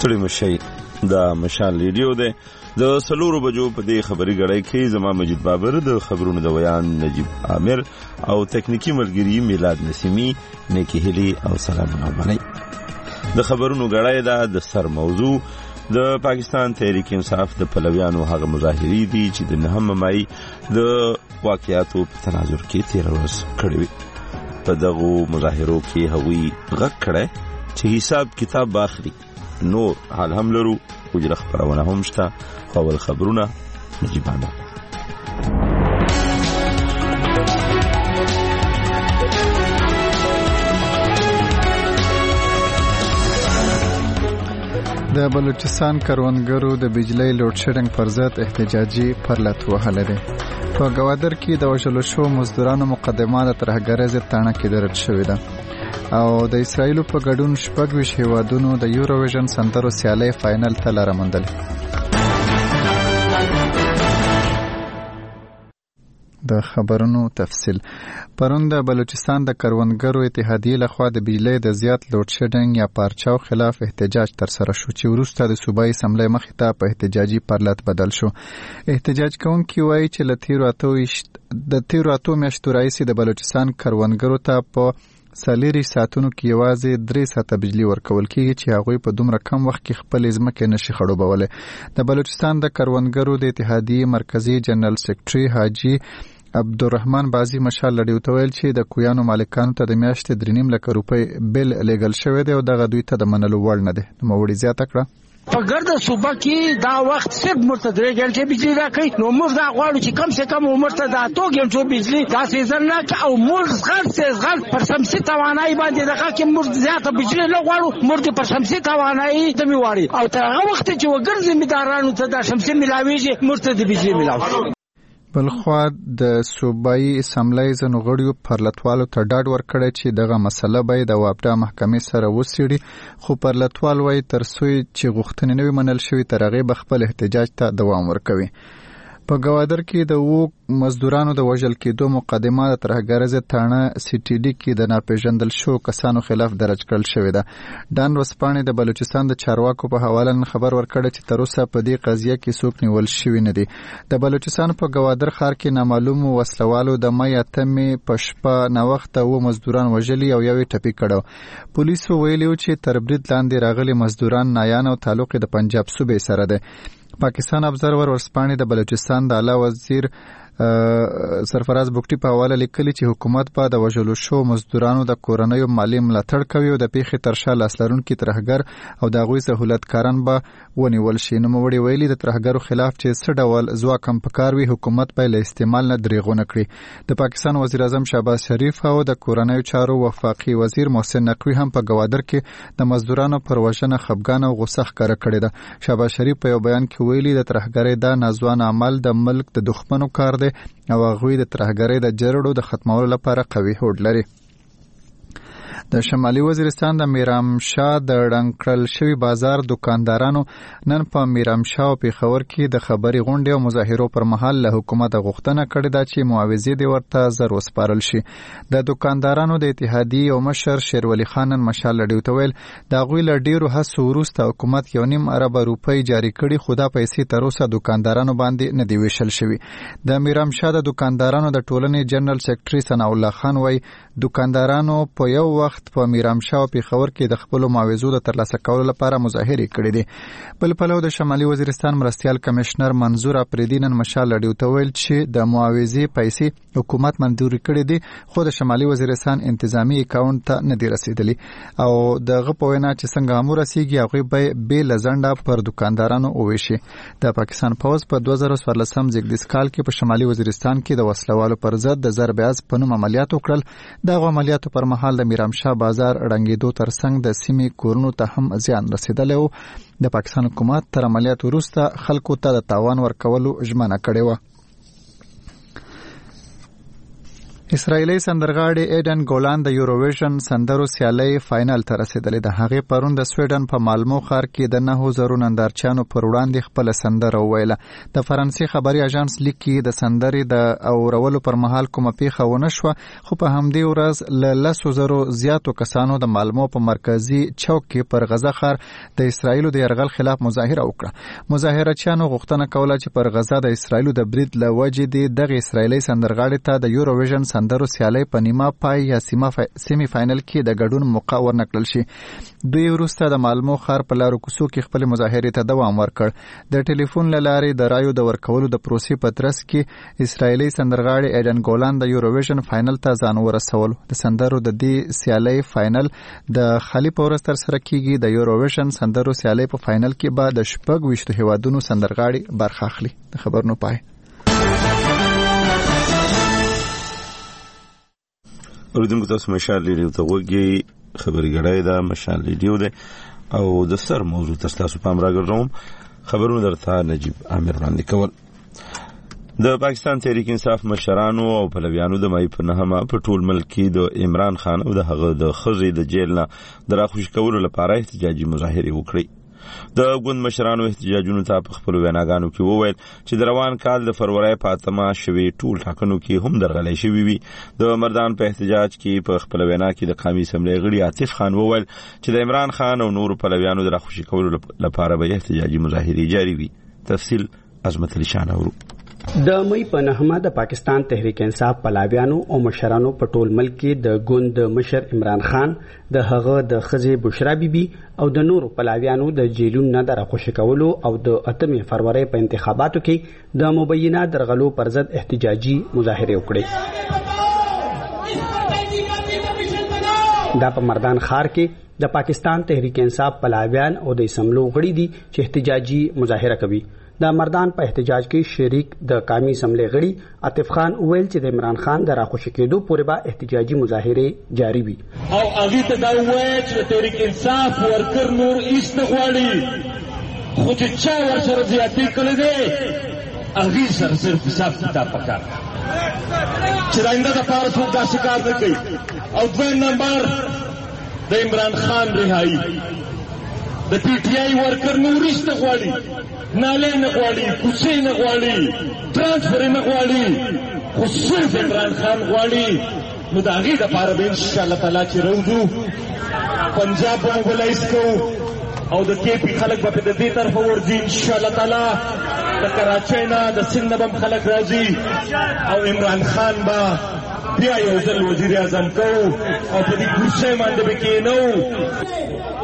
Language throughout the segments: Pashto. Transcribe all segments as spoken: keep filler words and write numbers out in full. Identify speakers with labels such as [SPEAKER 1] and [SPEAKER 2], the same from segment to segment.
[SPEAKER 1] ستړي مشي دا مشال ریډیو دی. د سلورو بجو په دې خبري غړی کې زما مجید بابر، د خبرونو د ویان نجیب عامر او تکنیکی ملګری میلاد نسیمی نیکی هلی او سلامونه باندې. د خبرونو غړی دا د سر موضوع د پاکستان تحریک انصاف د پلویانو هغه مظاهری دي چې د نهم مای د واقعاتو په تناظر کې تیر ورځ کړی وي. په دغه مظاهرو کې هغوی غږ کړی چې حساب کتاب باخلي. نور حال هم لرو، وجره خبرونه هم شته، خو اول خبرونه نجیبانه.
[SPEAKER 2] د بلوچستان کروندګرو د بجلی لوډ شیډینګ پر ضد احتجاجي پرلط وهلی دی. په ګوادر کې د وژلو شوو مزدورانو مقدمه د ترهګرۍ ضد تاڼه کې درج شوې ده او د اسرائیلو په ګډون شپږ ویشت هیوادونو د یوروویژن سندرو سیالۍ فاینل ته لاره موندلې. د خبرونو تفصیل. پرون د بلوچستان د کروندګرو اتحادیې لخوا د بجلی د زیات لوډ شیډینګ یا پارچاو خلاف احتجاج ترسره شو چې وروسته د صوبایي اسمبلۍ مخې ته په احتجاجي پرلط بدل شو. احتجاج کوونکي وایي چې له تیرو اتو د تیرو اتو میاشتو راهیسې د بلوچستان کروندګرو ته په سلیری ساعتونو کې یوازې درې ساعته بجلی ورکول کېږي چې هغوی په دومره کم وخت کې خپل ځمکې نشي خړوبولی. د بلوچستان د کروندګرو د اتحادیې مرکزي جنرال سیکرټري حاجي عبدالرحمن بازي مشال لړیو ته ویل چې د کویانو مالکانو ته د میاشتې درې نیم لکه روپۍ بیل لیږل شوی دی او دغه دوی ته د منلو وړ نه دی. نوموړي زیاته کړه
[SPEAKER 3] په ګرده صوبه کې دا وخت صرف مرته درې ګنټې بجلی راکوي، نو موږ دا غواړو چې کم سے کم عمر ته د اتو ګنټو بجلی دا سیزن راکړي او موږ زغر سیزغر پر شمسي توانایي باندې دغه کې موږ زیاته بجلی نه غواړو، موږ پر شمسي توانایي ته میواړي او تر هغه وخت چې وګړي زمیندارانو ته دا شمسي ملاويږي موږ ته د بجلی ملاوي.
[SPEAKER 2] بلخوا د صوبایي اسمبلۍ ځینو غړیو پرلطوالو ته ډاډ ورکړی چې دغه مسله به د واپډا محکمې سره وڅېړي، خو پرلطوال وایي تر څو چې غوښتنې نه وي منل شوي تر هغې به خپل احتجاج ته دوام ورکوي. په ګوادر کې د اوو مزدورانو د وژل کېدو مقدمه د ترهګرۍ ضد تاڼه سی ټي ډي کې د ناپېژندل شوو کسانو خلاف درج کړل شوې ده. ډان ورځپاڼې د بلوچستان د چارواکو په حواله نن خبر ورکړی چې تر اوسه په دې قضیه کې څوک نیول شوي نه دي. د بلوچستان په ګوادر ښار کې نامعلومو وسلوالو د مۍ اتمې په شپه ناوخته اووه مزدوران وژلي او یو یې ټپي کړی. پولیسو ویلي و چې تر برید لاندې راغلي مزدوران نایان او تعلق یې د پنجاب صوبې سره دی. پاکستان ابزرور ورځپاڼې د بلوچستان د اعلی وزیر سرفراز بوکټي په حواله لیکلي چې حکومت به د وژلو شوو مزدورانو د کورنیو مالي ملاتړ کوي او د پیښې تر شا لاس لرونکي ترهګر او د هغوی سهولتکاران به ونیول شي. نوموړي ویلي د ترهګرو خلاف چې څه ډول ځواک هم پکار وي حکومت به له استعمال نه دریغ ونه کړي. د پاکستان وزیر اعظم شهباز شریف او د کورنیو چارو وفاقي وزیر محسن نقوي هم په ګوادر کې د مزدورانو پر وژنه خفګان او غوسه ښکاره کړې ده. شهباز شریف په یو بیان کې ویلي د ترهګرۍ دا ناځوان عمل د ملک د دښمنو کار دی او هغوی د ترهګرۍ د جرړو د ختمولو لپاره قوي هوډ لري. د شمالي وزیرستان د میرامشاه د ړنګ کړل شوي بازار دکاندارانو نن په میرامشاه او پېښور کې د خبري غونډې او مظاهرو پر مهال له حکومته غوښتنه کړې ده چې معاوضې دې ورته زر وسپارل شي. د دکاندارانو د اتحادیې او مشر شیرولی خان نن مشال لډیو ته ویل د هغوی له ډېرو هڅو وروسته حکومت یو نیم اربه روپۍ جاري کړي، خو دا پیسې تر اوسه دکاندارانو باندې نه دي ویشل شوي. د میرامشاه د دکاندارانو د ټولنې جنرال سیکرټري ثناء الله خان وایي دکاندارانو په یو وخت په میرامشاه او پېښور کې د خپلو معاوضو د ترلاسه کولو لپاره مظاهرې کړې دي. بل پلو د شمالي وزیرستان مرستیال کمشنر منظور اپریدي نن مشال لډیو ته ویل چې د معاوضې پیسې حکومت منظور کړې دي، خو د شمالي وزیرستان انتظامی اکاونټ ته نه دي رسیدلي او دغه په وینا چې څنګه هم ورسیږي هغوی به بې له ځنډه پر دکاندارانو وویشي. د پاکستان پوځ په دوه زره څوارلسم زیږدیز کال کې په شمالي وزیرستان کې د وسلوالو پر ضد د ضرب عض په نوم عملیات وکړل. دغه عملیاتو پر مهال د میرامشاه بازار ړنګېدو ترڅنګ د سیمې کورونو ته هم زیان رسېدلی و. د پاکستان حکومت تر عملیاتو وروسته خلکو ته د تاوان ورکولو ژمنه کړې وه. اسرایلی سندرغاړي ایډن ګولان د یوروویژن سندرو سیالۍ فاینل ته رسیدلې ده. هغه پرون د سویډن په مالمو ښار کې د نهو زرو نندارچیانو پر وړاندې خپل سندره وویله. د فرانسې خبري اژانس لیکي د سندرې د اورولو پر مهال کومه پیښه ونه شوه، خو په همدې ورځ له لسو زرو زیاتو کسانو د مالمو په مرکزي چوک کې پر غزه ښار د اسرایلو د یرغل خلاف مظاهره وکړه. مظاهرچیانو غوښتنه کوله چې پر غزه د اسرایلو د برید له وجې د دغه اسرایلی سندرغاړي ته د یوروویژن سندرو سیالۍ په نیمه پای یا سیمی فاینل کې د ګډون موقع ورنکړل شي. دوی وروسته د مالمو ښار په لارو کوڅو کې خپل مظاهرې ته دوام ورکړ. د ټلیفون له لارې د رایو د ورکولو د پروسې په ترڅ کې اسرایلی سندرغاړي ایډن ګولان د یوروویژن فاینل ته ځان ورسولو. د سندرو د دې سیالۍ فاینل د خالي په ورځ ترسره کیږي. د یوروویژن سندرو سیالۍ په فاینل کې به د شپږ ویشتو هیوادونو سندرغاړي برخه اخلي. د خبرونو پای.
[SPEAKER 1] اوریدونکو تاسو مشال ریډیو ته وګورئ. خبري غړای دا مشال ریډیو ده او د سر موضوع تاسو پام راګرځوم. خبرونه درته نجیب عامر وړاندې کول. د پاکستان تحریک انصاف مشرانو او پلویانو د مای په نهمه په ټول ملک کې د عمران خان او د هغه د خزې د جیل نه د راخوش کولو لپاره احتجاجي مظاهره وکړي. د ګوند مشرانو احتجاجونو ته په خپل ویناګانو کې وویل چې د روان کال د فروری په اتمه شوي ټول ټاکنو کې هم درغلي شوی وي. د مردان په احتجاج کې په خپل وینا کې د قومي اسمبلی غړي عاطف خان وویل چې د عمران خان او نور پلویانو د راخوشي کولو لپاره به احتجاجي مظاهره جاري وي. تفصیل عظمت علي شان اورو.
[SPEAKER 4] د مې په نهمه د پاکستان تحریک انصاف پلاویانو او مشرانو په ټول ملک کې د ګوند مشر عمران خان، د هغه د خزې بشرا بیبي او د نورو پلاویانو د جیلونو نه د راخوشي کولو او د اتمې فروری په انتخاباتو کې د مبینه درغلو پر ضد احتجاجي مظاهره وکړي. دا په مردان ښار کې د پاکستان تحریک انصاف پلاویان او د اسمبلو غړي دي چې احتجاجي مظاهره کوي. د مردان په احتجاج کې شریک د قومي اسمبلی غړي عاطف خان ویل چې د عمران خان د راخوشي کېدو پورې به احتجاجي مظاهره جاری وي.
[SPEAKER 5] او هغه ته دا وایي چې تحریک انصاف ورکر نور ایست غواړي، خو چې چا ورسره زیاتې کړې ده هغه سره صرف حساب کتاب پکار چې آینده د پاره څوک داسې کار نه کوي. او دویم نمبر د عمران خان رهایی، د پی ټی آی ورکر نور ایست غواړي، ناله نه غواړي، کوڅې نه غواړي، ترانسفر نه غواړي، خو صرف عمران خان غواړي. نو د هغې دپاره به انشاءالله تعالی چې روځو پنجاب به موبلایز کوو او د کې پي خلک به د دې طرفه ورځي انشاءالله تعالی. د کراچۍ نه د سند نه به هم خلک راځي او عمران خان به بیا یو ځل وزیر اعظم کوو او په دې کوڅې باندې به کېنو.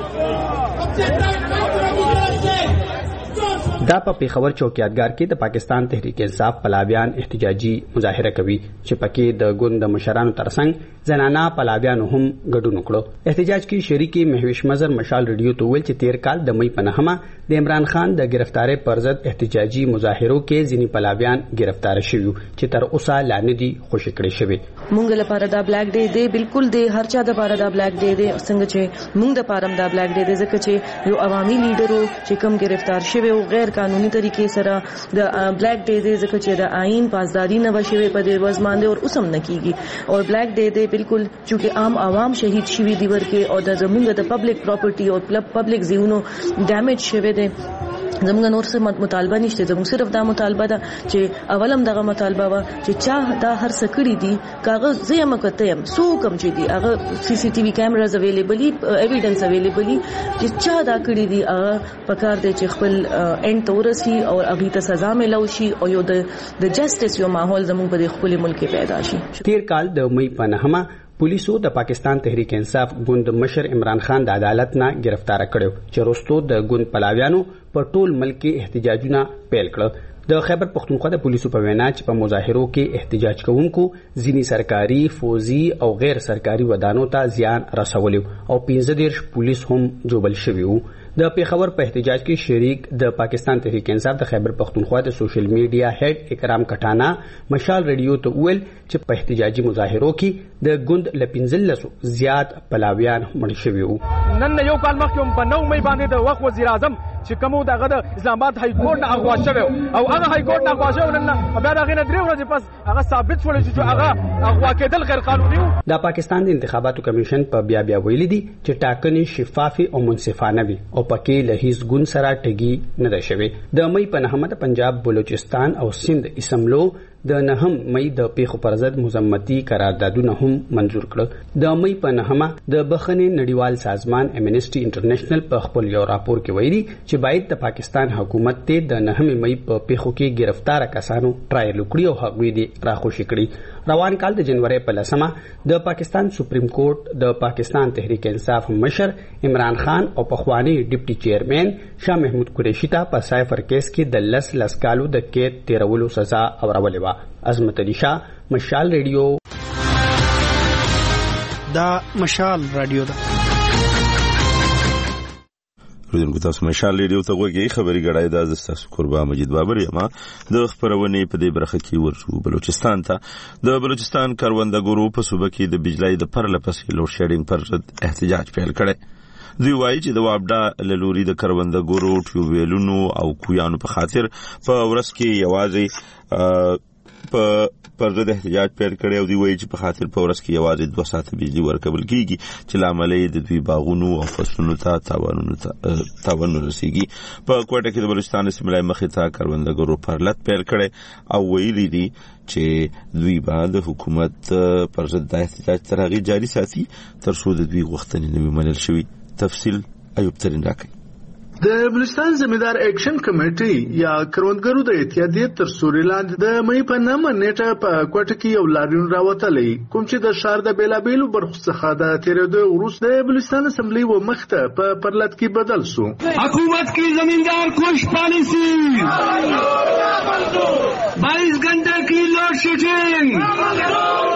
[SPEAKER 4] دا په پیښور چوکیادګار کې د پاکستان تحریک انصاف پلاویان احتجاجي مظاهره کوي چې پکې د ګوند مشرانو ترڅنګ زنانه پلاویانو هم ګډون وکړو. احتجاج کې شریکي مهوش مظهر مشال ریډیو ته ویل چې تیر کال د مې په نهمه د عمران خان د گرفتاری پر ضد احتجاجي مظاهرو کې ځینې پلاویان گرفتار شوي چې تر اوسه لا نه دي خوشي کړي شوي.
[SPEAKER 6] مونږ لپاره دا بلیک ډے دی، بالکل دی، هر چا د لپاره دا بلیک ډے دی. څنګه چې مونږ د لپاره دا بلیک ډے دی ځکه چې یو عوامي لیډرو چې کوم گرفتار شوی او غیر قانوني طریقې سره د بلیک ډے دی ځکه چې د آئین پاسداري نه وشوي په دې ورځ باندې او اوس هم نه کیږي. او بلیک ډے دی بالکل چې عام عوام شهید شوي دي ورکه او د زمونږ د پبلک پراپرټي او پبلک زیونو ډیمیج شوی دی. زمونږ نور څه مطالبه نشته، زمونږ صرف دا مطالبه ده چې اولم دغه مطالبه وه چې چا دا هر څه کړي دي کاغذ زه یم که ته یم څوک هم چې دي هغه سی سی ټي وي کیمراز اویلیبل ایویډنس اویلیبل چې چا دا کړي دي هغه پکار دی چې خپل اینډ ته ورسي او هغې ته سزا میلاو شي او یو د جسټس یو ماحول زمونږ په دې ښکلي ملک کې پیدا شي.
[SPEAKER 4] تیر کال د مې په نهمه پولیسو د پاکستان تحریک انصاف ګوند مشر عمران خان د عدالت نه گرفتار کړو چې وروسته د ګوند پلاویانو په ټول ملک کې احتجاجونه پیل کړل. د خیبر پختونخوا د پولیسو په وینا چې په مظاهرو کې احتجاج کوونکو ځینې سرکاري، فوزي او غیر سرکاري ودانو ته زیان رسولی او پنځه دېرش پولیس هم جوبل شوي وو. د پیښور په احتجاج کې شریک د پاکستان تحریک انصاف د خیبر پختونخوا د سوشل میډیا هډ اکرام کټانا مشال ریډیو ته ویل چې په احتجاجي مظاهرو کې د ګوند له پنځلسو زیات پلاویان مړ شوي وو.
[SPEAKER 7] نن یو کال مخکې په نو مې باندې د وخت وزیر اعظم چې کومو دغه د اسلام آباد های کورټ نه اغوا شوی او هغه های کورټ نه خواشه ولنه بیا دا غینه درې ورځې پس هغه ثابت شول چې هغه اغوا کېدل غیر قانوني وو.
[SPEAKER 4] د پاکستان د انتخاباتو کمیشن په بیا بیا ویلي دي چې ټاکنې شفافي او منصفانه وي او پکې له هیڅ ګوند سره ټګي نه ده شوې. د مې په نهمه پنجاب، بلوچستان او سند اسمبلو د نهم مې د پیښو پر ضد مزمتي قراردادونه هم منزور کړل. د مې په نهمه د بخښنې نړیوال سازمان امنیسټي انټرنیشنل په خپل یو راپور کې ویلي چې باید د پاکستان حکومت ته د نهم مې په پیښو کې گرفتار کسانو ټرایل وکړي او هغوی دې راخوشي کړي. روان کال د جنوري په لسمه د پاکستان سپریم کورټ د پاکستان تحریک انصاف مشر عمران خان او پخوانی ډیپټي چیرمن شاه محمود قریشي ته په سایفر کیس کې د لس لس کالو د قید تیرولو سزا اورولې وه. عظمت علي شاه، مشال ریډیو.
[SPEAKER 8] دا مشال رادیو ده.
[SPEAKER 1] ورته تاسو مشال ریډیو ته وګورئ. خبري غړای د تاسو قربان مجید بابر یم. د خبرونه په دې برخه کې ورسو بلوچستان ته. د بلوچستان کاروندګرو په صوبه کې د بجلی د پرلپسې لوډ شیډینګ پر احتجاج پیل کړي. دوی وایي چې د وابډا للوري د کاروندګرو ټیوبویلونو او کویانو په خاطر په ورځ کې یوازې په پر ضد احتجاج پیل کړي او دوی وایي چې په خاطر په ورځ کې یوازې دوه ساعته بجلی ورکول کیږي چې لامل یې د دوی باغونو او فصلونو ته تاوانونه تاوان رسیږي. په کوټه کې د بلوچستان اسمبلی مخې ته کاروندګرو پرلط پیل کړي او ویلي دي چې دوی به د حکومت پر ضد د احتجاج تر هغې جاري ساتي تر څو د دوی غوښتنې نه وي منل شوي. تفصیل ایوب ترین راکړي.
[SPEAKER 9] د بلوچستان زمیندار اکشن کمیټي یا کروندګرو د اتحادیې تر سوري لاندې د مې په نامه نیټه په کوټه کې یو لاریون راوتلی کوم چې د ښار د بیلابیلو برخو څخه د تیرېدو وروسته د بلوچستان اسمبلی و مخته په پرلط کې بدل سو.
[SPEAKER 3] حکومت کی زمیندار خوش پالیسی، بائیس گھنٹے کی لوڈ شیڈنگ.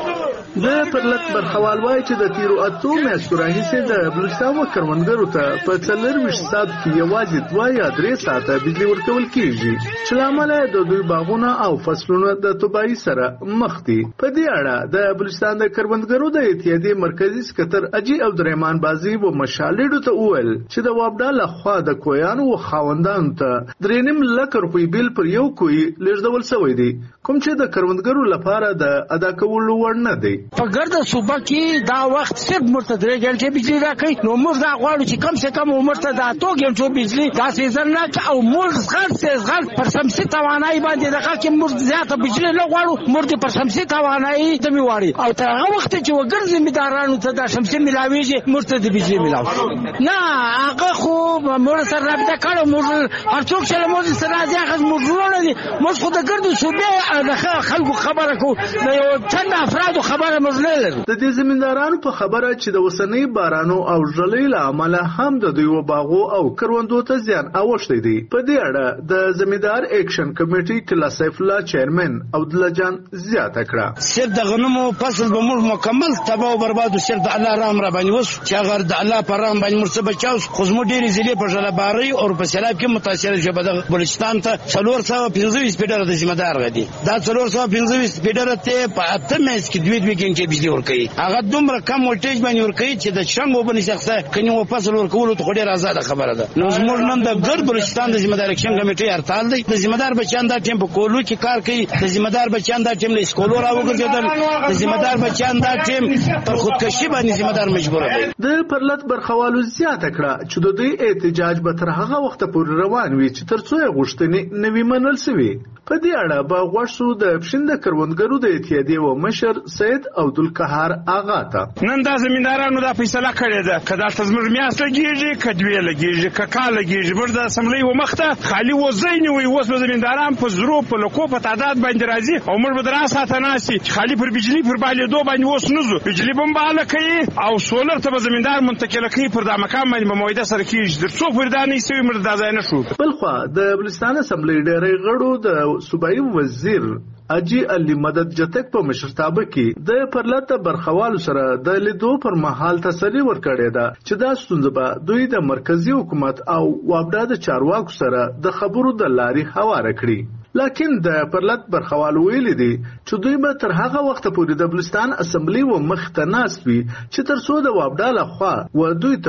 [SPEAKER 9] د پرلط برخوال وایي چې د تیرو اتو میاشتو راهیسې د بلوچستان و کروندګرو ته په څلرویشت ساعت کې یوازې دوه یا درې ساعته بجلي ورکول کېږي چې له امله د دوی باغونه او فصلونه د تباهي سره مخ دي. په دې اړه د بلوچستان د کروندګرو د اتحادیې مرکزي سکتر اجي عبدالرحمن بازي و مشالېډو ته وویل چې د وابډا لخوا د کویانو و خاوندانو ته درې نیم لک روپۍ بیل پر یو کوی لېږدول شوی دی کوم چې د کروندګرو لپاره د ادا کولو وړ نه دی.
[SPEAKER 3] په ګرده صوبه کې دا وخت صرف مرته درې ګنټې بجلی راکوي نو موږ دا غواړو چې کم سے کم عمر ته دا اتو ګنټو بجلی دا سیزن نه او موږ زغر سیزغر پر شمسي توانایي باندې دغه کې موږ زیاته بجلی نه غواړو موږ پر شمسي توانایي ته میواړي او تر هغه وخت چې وګر زمیندارانو ته دا شمسي ملاويږي موږ ته د بجلی ملاوي نه هغه خو موږ سره رابطه کړو موږ هر څوک چې موږ سره ځای موږ ورونه دي موږ خو د ګرده صوبې د خلکو خبره کو د یو څنګه افرادو خبره
[SPEAKER 9] د دې زمیندارانو په خبره چې د وسنۍ بارانو او ژلۍ له امله هم د دوی و باغو او کروندو ته زیان اوښتی دی. په دې اړه د زمیندار اکشن کمیټي کلا سیف الله چیرمن عبدالله جان زیاته کړه.
[SPEAKER 3] صرف د غنمو فصل به موږ مکمل تباہ او برباد او صرف د الله رحم را باندې وس چې هغه د الله پر رحم باندې مرسته بچاو خو زموږ ډېرې ضلع په جلباري او په سیلاب کې متاثر شوه. د بلوچستان ته څلور سوه پنځه ویشت فیډر د ذمہدار غدي دا څلور سوه پنځه ویشت فیډر ته په اته میاشتې کې دوی دوی کې بجلی ورکوي هغه دومره کم ولټیج باندې ورکوي چې د شنګ وبني شخصه کني و فصل ورکول ته ډېر آزاد خبره ده. نو زموږ نن د ګرد بلوچستان د ذمہدار اکشن کمیټي هرتال دی. د ذمہدار بچیان دا ټیم په کولو کې کار کوي. د ذمہدار بچیان دا ټیم له سکولو راوګرځیدل. د ذمہدار بچیان دا ټیم پر خودکشي باندې ذمہدار مجبور دی.
[SPEAKER 9] د پرلط برخوالو زیاته کړه چې د دوی احتجاج به تر هغه وخت پورې روان وي چې تر څو یې غوښتنې نوي منل شوي. په دې اړه به غوښ شو د پښین د کروندګرو د اتحادیې و مشر سید عبدالقهار آغا ته.
[SPEAKER 10] نن دا زمیندارانو دا فیصله کړې ده که دلته زموږ میاشت لګېږي که دوې لګېږي که کال لګېږي موږ د اسمبلۍ و مخته خالي وزۍ نه وي. اوس به زمینداران په زرو په لکو په تعداد باندې راځي او موږ به درې ساعته ناست یو چې خالي پر بجلي پر بالېدو باندې اوس نه ځو. بجلي به هم بهاله کوي او سولر ته به زمیندار منتقله کوي پر دا مکان باندې به معاهده سره کېږي تر څو پورې دا نه شوي موږ دا ځای نه شو.
[SPEAKER 9] بلخوا د بلوچستان اسمبلۍ ډېری غړو د صوبایي وزیر اجي علي مدد جتک په مشرتابه کې د پرلط برخوالو سره د لیدو پر مهال تسلی ورکړې ده چې دا ستونزه به دوی د مرکزی حکومت او وابډا د چارواکو سره د خبرو د لارې هواره کړي. لکن د پرلط برخوالو ویلي دي چې دوی به تر هغه وخت پورې د بلوچستان اسمبلی و مخ ته ناست وي چې تر څو د وابډا لخوا و دوی ته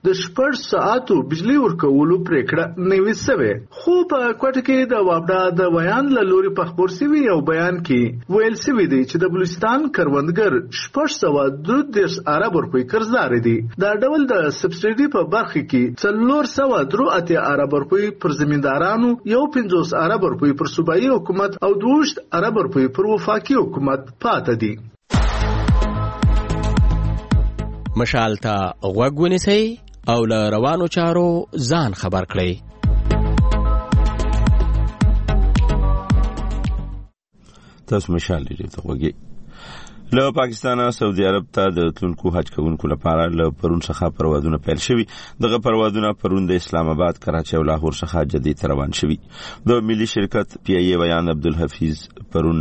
[SPEAKER 9] د شپږ ساعتو بجلی ورکولو پریکړه نوي شوې. خو په کوټه کې د وابډا د ویان له لوري په خبر شوی یو بیان کې ویل شوی دی چې د بلوچستان کروندګر شپږ سوه دوه دېرش ارب روپۍ قرضدار دي. دا ډول د سبسایډي په برخه کې څلور سوه درې اتیا ارب روپۍ پر زمیندارانو، یو پنځوس ارب روپۍ پر صوبایي حکومت او دوه ارب روپۍ پر وفاقي حکومت پاتې دي.
[SPEAKER 11] مشال ته غوږ ونیسئ او له روانو چارو ځان خبر کړئ.
[SPEAKER 1] تاسو مشال لري ته وګي له پاکستان سعودي عرب ته د تلونکو حج کوونکو لپاره له پرون څخه پروازونه پیل شوي. دغه پروازونه پرون د اسلام آباد، کراچي او لاهور څخه جدي روان شوي. د ملي شرکت پی ای ویان عبدالحفیظ پرون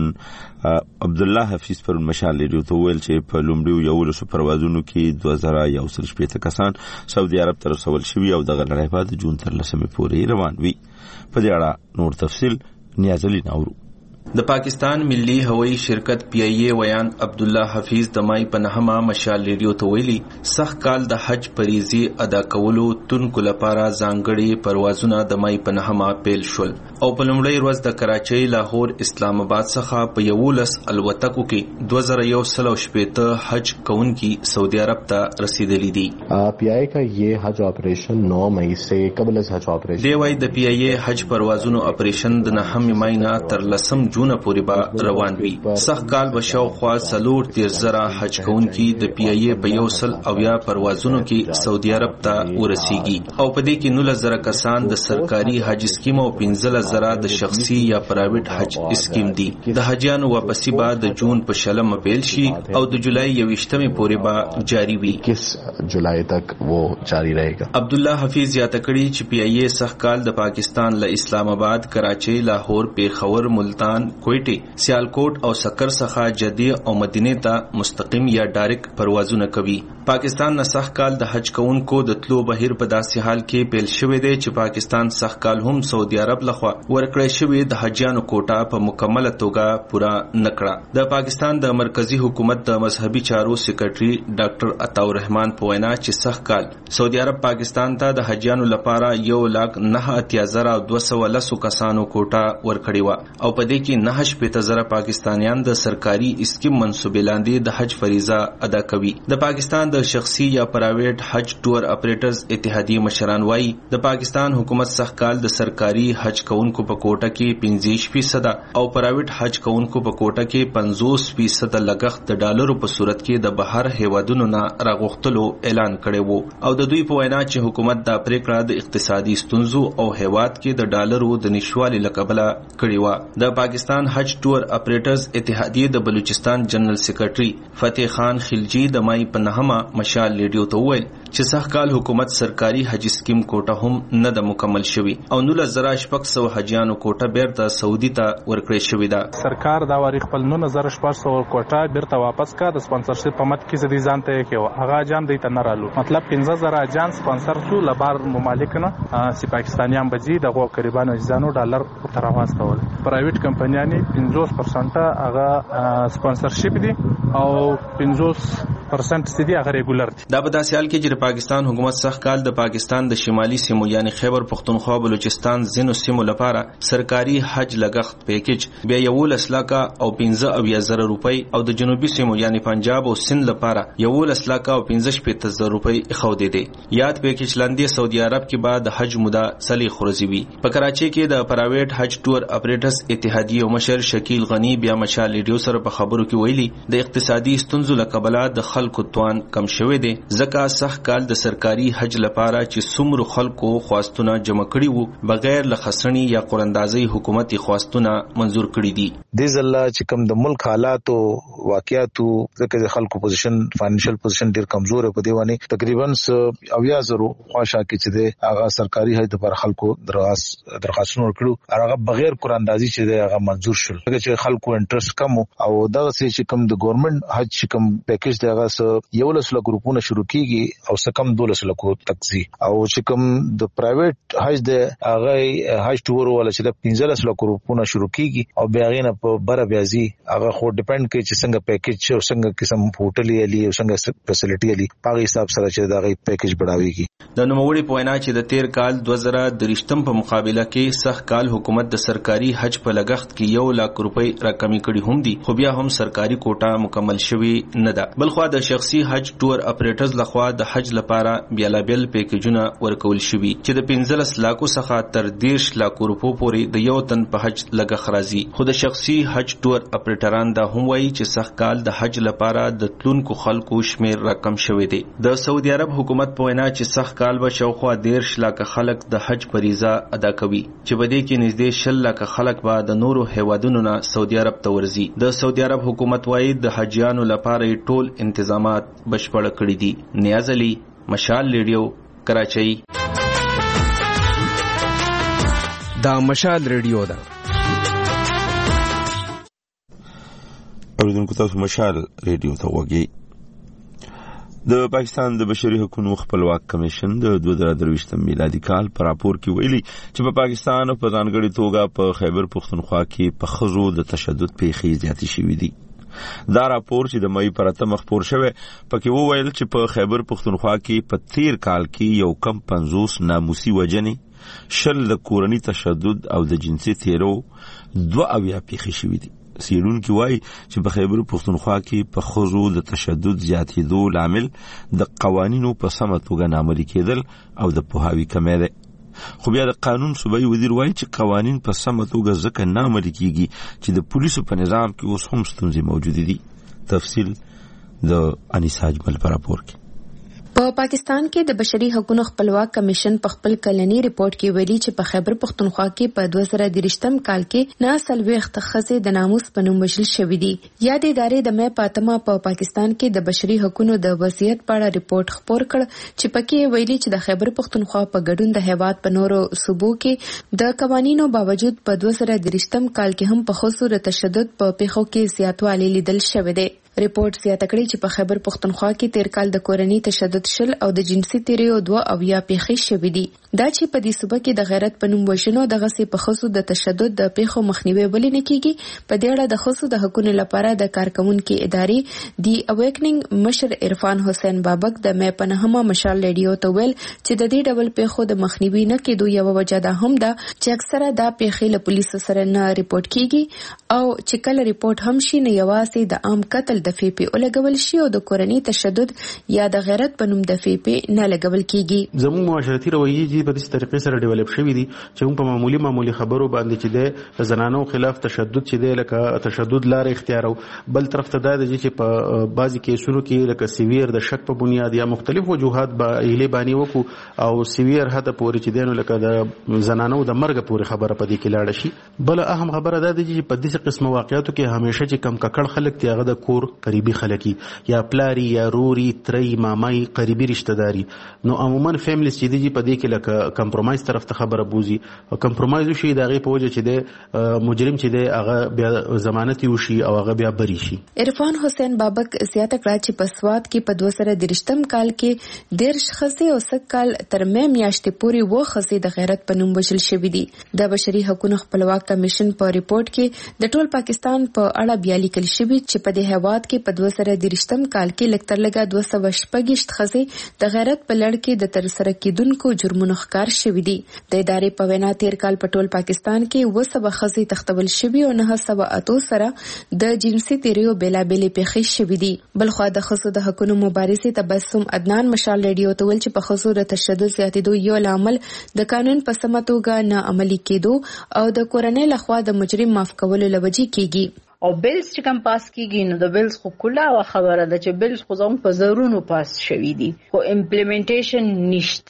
[SPEAKER 1] عبد الله حفیظ پرون مشال لري ته ویل چې په لومړي یو لسو پروازونو کې دوه زره یو سل شپږ کسان سعودي عرب ته رسول شوي او دغه لړۍ به د جون تر لسمې پورې روان وي. په دې اړه نور تفصیل نیازلی ناورو.
[SPEAKER 12] د پاکستان ملي هوایی شرکت پی ای ای ویان عبد الله حفیظ د مای په نهمه مشال ریډیو ته ویلي سخت کال د حج فریضه ادا کولو تونکو لپاره ځانګړي پروازونه د مای په نهمه پیل شول او په لومړۍ ورځ د کراچۍ، لاهور، اسلام آباد څخه په یولس الوتکو کې دوه زره یو سل شپږ حج کوونکي سعودي عرب ته رسیدلي دي.
[SPEAKER 13] پی ای کا یہ حج آپریشن نو مئی سے قبل از حج آپریشن
[SPEAKER 12] دی وای د پی ای ای حج پروازونو آپریشن د نهم مای نه تر لسم جون پورې به روان وي. سخت کال به شاوخوا څلور دېرش زره حج کوونکي د پی ای ای په یو سل اویا پروازونو کې سعودي عرب ته ورسیږي او په دې کې نولس زره کسان د سرکاري حج سکیم او پنځلس زره د شخصي یا پرایویټ حج سکیم دي. د حجانو واپسی به د جون په شلم پیل شي او د جولای یویشتمې پورې به جاری وي.
[SPEAKER 13] کس جولای تک وہ جاری رہے گا.
[SPEAKER 12] عبد الله حفیظ یاد کړی چې پی ای ای سخت کال د پاکستان له اسلام آباد، کراچۍ، لاهور، پیښور، ملتان، کویټه، سیالکوټ او سکر څخه جدي او مدینه ته مستقیم یا ډایرکټ پروازونه کوي. پاکستان نه سخت کال د حج کوونکو د تلو بهیر په داسې حال کې پیل شوی دی چې پاکستان سخت کال هم سعودي عرب لخوا ورکړی شوی د حجانو کوټه په مکمله توګه پورا نکړه. د پاکستان د مرکزی حکومت د مذهبي چارو سیکریټري ډاکټر عطا الرحمن په وینا چې سخت کال سعودي عرب پاکستان ته د حجانو لپاره یو لاک نه اتیا زره دوه سوه لسو کسانو کوټه ورکړی و او په دې کې نه شپږ زره پاکستانیان د سرکاري اسکیم منصوبې لاندې د حج فریضه ادا کوي. د پاکستان د شخصي یا پرایویټ حج ټور اپریټرز اتحادیه مشران وایي د پاکستان حکومت سخت کال د سرکاري حج کوونکو په کوټه کې پنځه فیصد او پرایویټ حج کوونکو په کوټه کې پنځوس فیصد لګښت د ډالرو په صورت کې د بهر هیوادونو نه راغوښتلو اعلان کړی وو او د دوی په وینا چې حکومت دا پریکړه د اقتصادي ستونزو او هیواد کې د ډالرو د نشوالي لکبله کړی و. د پاکستان حج ټور اپریټرز اتحادیه د بلوچستان جنرال سیکریټري فتح خان خلجی د مای په نهمه مشال ریډیو ته وویل چې سخت کال حکومت سرکاري حج سکیم کوټه هم نه د مکمل شوی او نولس زره شپږ سوه حجیانو کوټه بیرته سعودي ته ورکړی شوې ده.
[SPEAKER 14] سرکار دا واری خپل نولس زره شپږ سوه کوټه بیرته واپس کا د سپانسرشپ په مت کې زدي ځان ته کې هغه جام دی ته نه رالو مطلب پنځه زره جان سپانسر شو لبار ممالک نه سی پاکستانیان بجی دغه قریبان اجزانو ډالر تر واس کول. پرایویټ کمپنیانی پنځوس پرسنټ هغه سپانسرشپ دي او پنځوس پرسنټ سدي هغه ریګولر دي.
[SPEAKER 12] دا په داسې حال کې چې پاکستان حکومت سخت کال د پاکستان د شمالي سیمو یعنی خیبر پختونخوا، بلوچستان ځینو سیمو لپاره سرکاري حج لګښت پیکیج بیا یولس لکه او پنځه اویا زره روپۍ او د جنوبي سیمو یعنی پنجاب او سند لپاره یولس لکه او پنځه شپېته زره روپۍ ایښودې دي. یاد پیکیج لاندې سعودي عرب کې به د حج موده څلېښت ورځې وي. په کراچۍ کې د پرایویټ حج ټور اپریټرز اتحادیه مشر شکیل غنی بیا مشال ریډیو سره په خبرو کې ویلي د اقتصادي ستونزو له کبله د خلکو توان کم شوی دی ځکه سخت کال د سرکاري حج لپاره چې څومره خلکو خواستونه جمع کړي وو بغیر له خسرنې یا قراندازۍ حکومتي خواستونه منظور کړي دي.
[SPEAKER 15] دې ځله چې کوم د ملک حالات او واقعیاتو ځکه د خلکو پوزیشن فاینانشل پوزیشن ډیر کمزور په دی باندې تقریبا اویا زرو خواشه کې چې د هغه سرکاري حج لپاره خلکو درخواست درخواستونه ورکړو هغه بغیر قراندازي چې د هغه منظور شول چې خلکو انټرست کم او دغه چې کوم د ګورنمنت حج کوم پیکیج دی هغه هغه یو لس لک روپونه شروع کیږي او سکم دولس لکو تکزي او چې کوم د پرایویټ حج د هغه حج ټور ولا چې پنځه لس لک روپونه شروع کیږي او بیا غینه په بر بیازي هغه خو ډیپند کوي چې څنګه پیکیج او څنګه قسم هوټل یې او څنګه فیسیلیټي یې په حساب سره چې دا غي پیکیج بڑھاويږي.
[SPEAKER 12] د نوموړي په وینا چې د تیر کال دوه زره درشتم په مقابله کې سخت کال حکومت د سرکاري حج په لګښت کې یو لک روپۍ راکمې کړي هم دي، خو بیا هم سرکاري کوټه مکمل شوی نه ده. بلخوا د شخصي حج ټور اپریټرز لخوا د حج لپاره بیلابل پیکیجونه ورکول شوي چې د پنځلس لاکو څخه تر دیرش لاکو روپو پورې د یو تن په حج لګښت راځي. خو د شخصي حج ټور اپریټران دا هم وایي چې سخت کال د حج لپاره د تلونکو خلکو شمیر راکم شوی دی. د سعودي عرب حکومت په وینا چې سخت کال به شاوخوا دیرش لاکه خلک د حج فریضه ادا کوي چې په دې کې نږدې شل لاکه خلک به د نورو هیوادونو نه سعودي عرب ته ورځي. د سعودي عرب حکومت وایي د حجیانو لپاره ټول انتظامات بشپړ کړي دي. نیاز علي، مشال ریډیو، کراچۍ.
[SPEAKER 16] دا مشال ریډیو ده.
[SPEAKER 1] اوریدونکو تاسو مشال ریډیو ته وګورئ. د پاکستان د بشري حقوقو خپلواک کمیشن د دوه زره درویشتم میلادي کال پر راپور کې ویلي چې په پاکستان او په ځانګړي توګه په خیبر پختونخوا کې په ښځو د تشدد پیښې زیاتې شوې دي. دا راپور چې د مئی پر اتمه خپور شوی پکې وویل چې په خیبر پختونخوا کې په تیر کال کې یو کم پنځوس ناموسي وجنې، شل د کورني تشدد او د جنسي تیرو دوه اویا پیښې شوې دي. سیرونکي وایي چې په خیبر پختونخوا کې په ښځو د تشدد زیاتېدو لامل د قوانینو په سمه توګه ناملي کېدل او د پوهاوي کمی دی. خو بیا د قانون صوبایي وزیر وایي چې قوانین په سمه توګه ځکه نه عملي کیږي چې د پولیسو په نظام کې اوس هم ستونزې موجودې دي. تفصیل د انیسا اجمل په راپور کې.
[SPEAKER 17] په پاکستان کې د بشري حقوقو خپلواک کمیشن په خپل کلنی ریپورت کې ویلي چې په خیبر پختونخوا کې په دوه زره درویشتم کال کې نه سلويخت ښځې د ناموس په نوم وژل شوې دي. یادې ادارې د مې په اتمه په پاکستان کې د بشري حقوقو د وضعیت په اړه ریپورت خپور کړ چې پکې ویلي چې د خیبر پختونخوا په ګډون د هیواد په نورو صوبو کې د قوانینو باوجود په دوه زره درویشتم کال کې هم په ښځو د تشدد په پیښو کې زیاتوالی لیدل شوی دی. ریپورت زیاته کړې چې په خیبر پختونخوا کې تیر کال د کورنۍ تشدد شل او د جنسي تیریو دوه اویا پیښې شوې دي. دا چې په دې صوبه کې د غیرت په نوم وژنو دغه سي په ښځو د تشدد د پیښو مخنیوي ولې نه کیږي. په دې اړه د ښځو د حقوقو لپاره د کارکونکو ادارې دی اویکنینګ مشر عرفان حسین بابک د مې په نهمه مشال ریډیو ته ویل چې د دې ډول پیښو د مخنیوي نه کېدو یو وجه ده هم ده چې اکثره دا پیښې له پولیسو سره نه ریپورت کیږي او چې کله ریپورت هم شي نه یوازې د عام قتل د فی پی ولګول شي او د کورنۍ تشدد یا د غیرت په نوم د فی پی نه لګول کیږي.
[SPEAKER 18] زموږ معاشرتي رویه په دې طریقې سره ډیولپ شوې دي چې موږ په معمولی معمولی خبرو باندې چې د زنانو خلاف تشدد چې دی لکه تشدد لار اختیارو، بل طرف ته دا دی چې په بعضی کیسونو کې لکه سیویر د شک په بنیاد یا مختلف وجوهات به ایله باندې وکړو او سیویر هدا پورې چې دینو لکه د زنانو د مرګ پورې خبره پدې کې لاړ شي. بل اهم خبره دا دی چې په دې قسم واقعیتو کې همیشه چې کم ککړ خلک دی هغه د کور قریبي خلک یا پلاری یا روري تري مامای قریبي رشتہ داري، نو عموما فیملیز چې دی په دې کې لکه کمپرومایز طرف ته خبره بوزي او کمپرومایز شي دا غي په وجه چې د مجرم چې دی هغه بیا ضمانت وشي او هغه بیا بری شي.
[SPEAKER 17] عرفان حسین بابک زیاته کړه چې په سواد کې په دوه زره درویشتم کال کې دیرش خزي او سک کال تر مې میاشتې پورې و خزي د غیرت په نوم وژل شوې دي. د بشري حقوقو خپلواک کمیشن په ریپورت کې د ټول پاکستان په اړه بیا لیکل شوی چې په دې هیواد کې په دوه زره درویشتم کال کې لکتر لګا دوه سوه شپږ خزي د غیرت په لړ کې د تر سره کېدونکو جرمونو ښکار شوی دي. د ادارې په وینا تیر کال په ټول پاکستان کې اوه سوه خزي تختول شوی او نه سوه اتو سره د جنسي تیریو بیلابېلې پیښې شوې دي. بلخوا د ښځو د حقوقو مبارزې تبسم عدنان مشال ریډیو ته ویل چې په ښځو د تشدد زیاتېدو یو لامل د قانون په سمه توګه نه عملي کېدو او د کورنۍ لخوا د مجرم معاف کولو لوجې کېږي.
[SPEAKER 19] او بیلز چې کم پاس کیږي نو د بیلز خو کله وا خبره ده چې بیلز خو زموږ په زرونو پاس شوي دي خو امپلیمنټیشن نشته.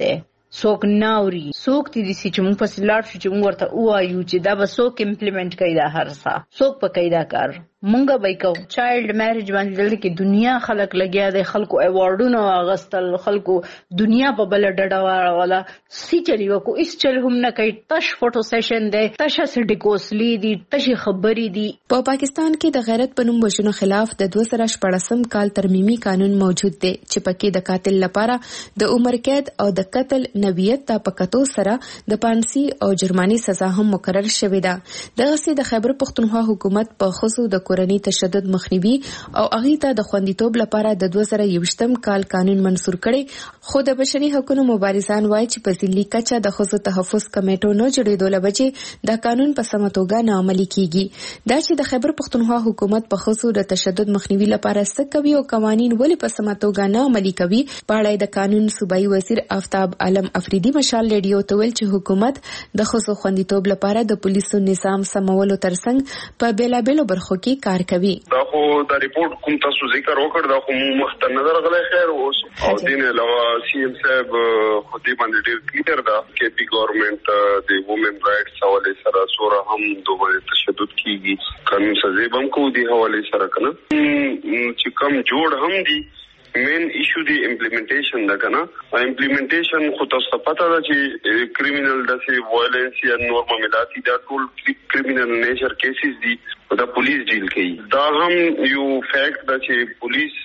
[SPEAKER 19] څوک ناوري څوک دې سي چې موږ پس لاړ شو چې موږ ورته وایو چې دا به څوک امپلیمنٹ کوي دا هر څه څوک په کوي دا کار مونږ به کو چایلډ میریج باندې دلته کې دنیا خلک لګیا دي خلکو ایوارډونو اغستل خلکو دنیا په بل ډډه والا سی چلی وکو اس چل هم نه کوي تش فوټو سیشن دی تش سټیکوسلی دی تش خبري دی
[SPEAKER 17] په پاکستان کې د غیرت په نوم وژنو خلاف د دوه زره شپږم کال ترمیمي قانون موجود دی چې پکې د قاتل لپاره د عمر قید او د قتل نویت ته پکتو سره د پانسي او جرماني سزا هم مقرر شوې ده دغه سي د خیبر پختونخوا حکومت په خصوص د کورنۍ تشدد مخنیوي او هغه ته د خوندیتوب لپاره د دوه زره یوویشتم کال قانون منسور کړي خو د بشري حقوقو مبارزان وایي چې په ځلي کچه د خصوص تحفظ کمیټو نه جوړېدو لبچې د قانون په سمه توګه نه عملي کیږي دا چې د خیبر پختونخوا حکومت په خصوص د تشدد مخنیوي لپاره څه کوي او قوانين ولې په سمه توګه نه عملي کوي په اړه د قانون صوبایي وزیر آفتاب عالم افریدي مشال ریډیو ته ویل چې حکومت د خصوص خوندیتوب لپاره د پولیسو نظام سمولو ترڅنګ په بیلابېلو برخو کې کار کوي
[SPEAKER 20] دا خو د ریپورت کوم تاسو ذکر وکړ دا خو مخته نظر غلای خیر اوس او دین علاوه سی ام صاحب خو دې باندې ډیر کلیئر دا کې پی ګورنمنت د وومن رائټس حواله سره سره هم دوه تشدد کیږي قانون سزا بم کو دی حواله سره کنه چې کم جوړ هم دي مین ایشو دی امپلیمنټیشن دا کنه امپلیمنټیشن خو تاسو پته ده چې کریمینل د سی وایلنس یا نورمالاتي دا ټول کریمینل نیچر کیسز دي دا پولیس ډیل کوي دا هم یو فیکٹ دا چې پولیس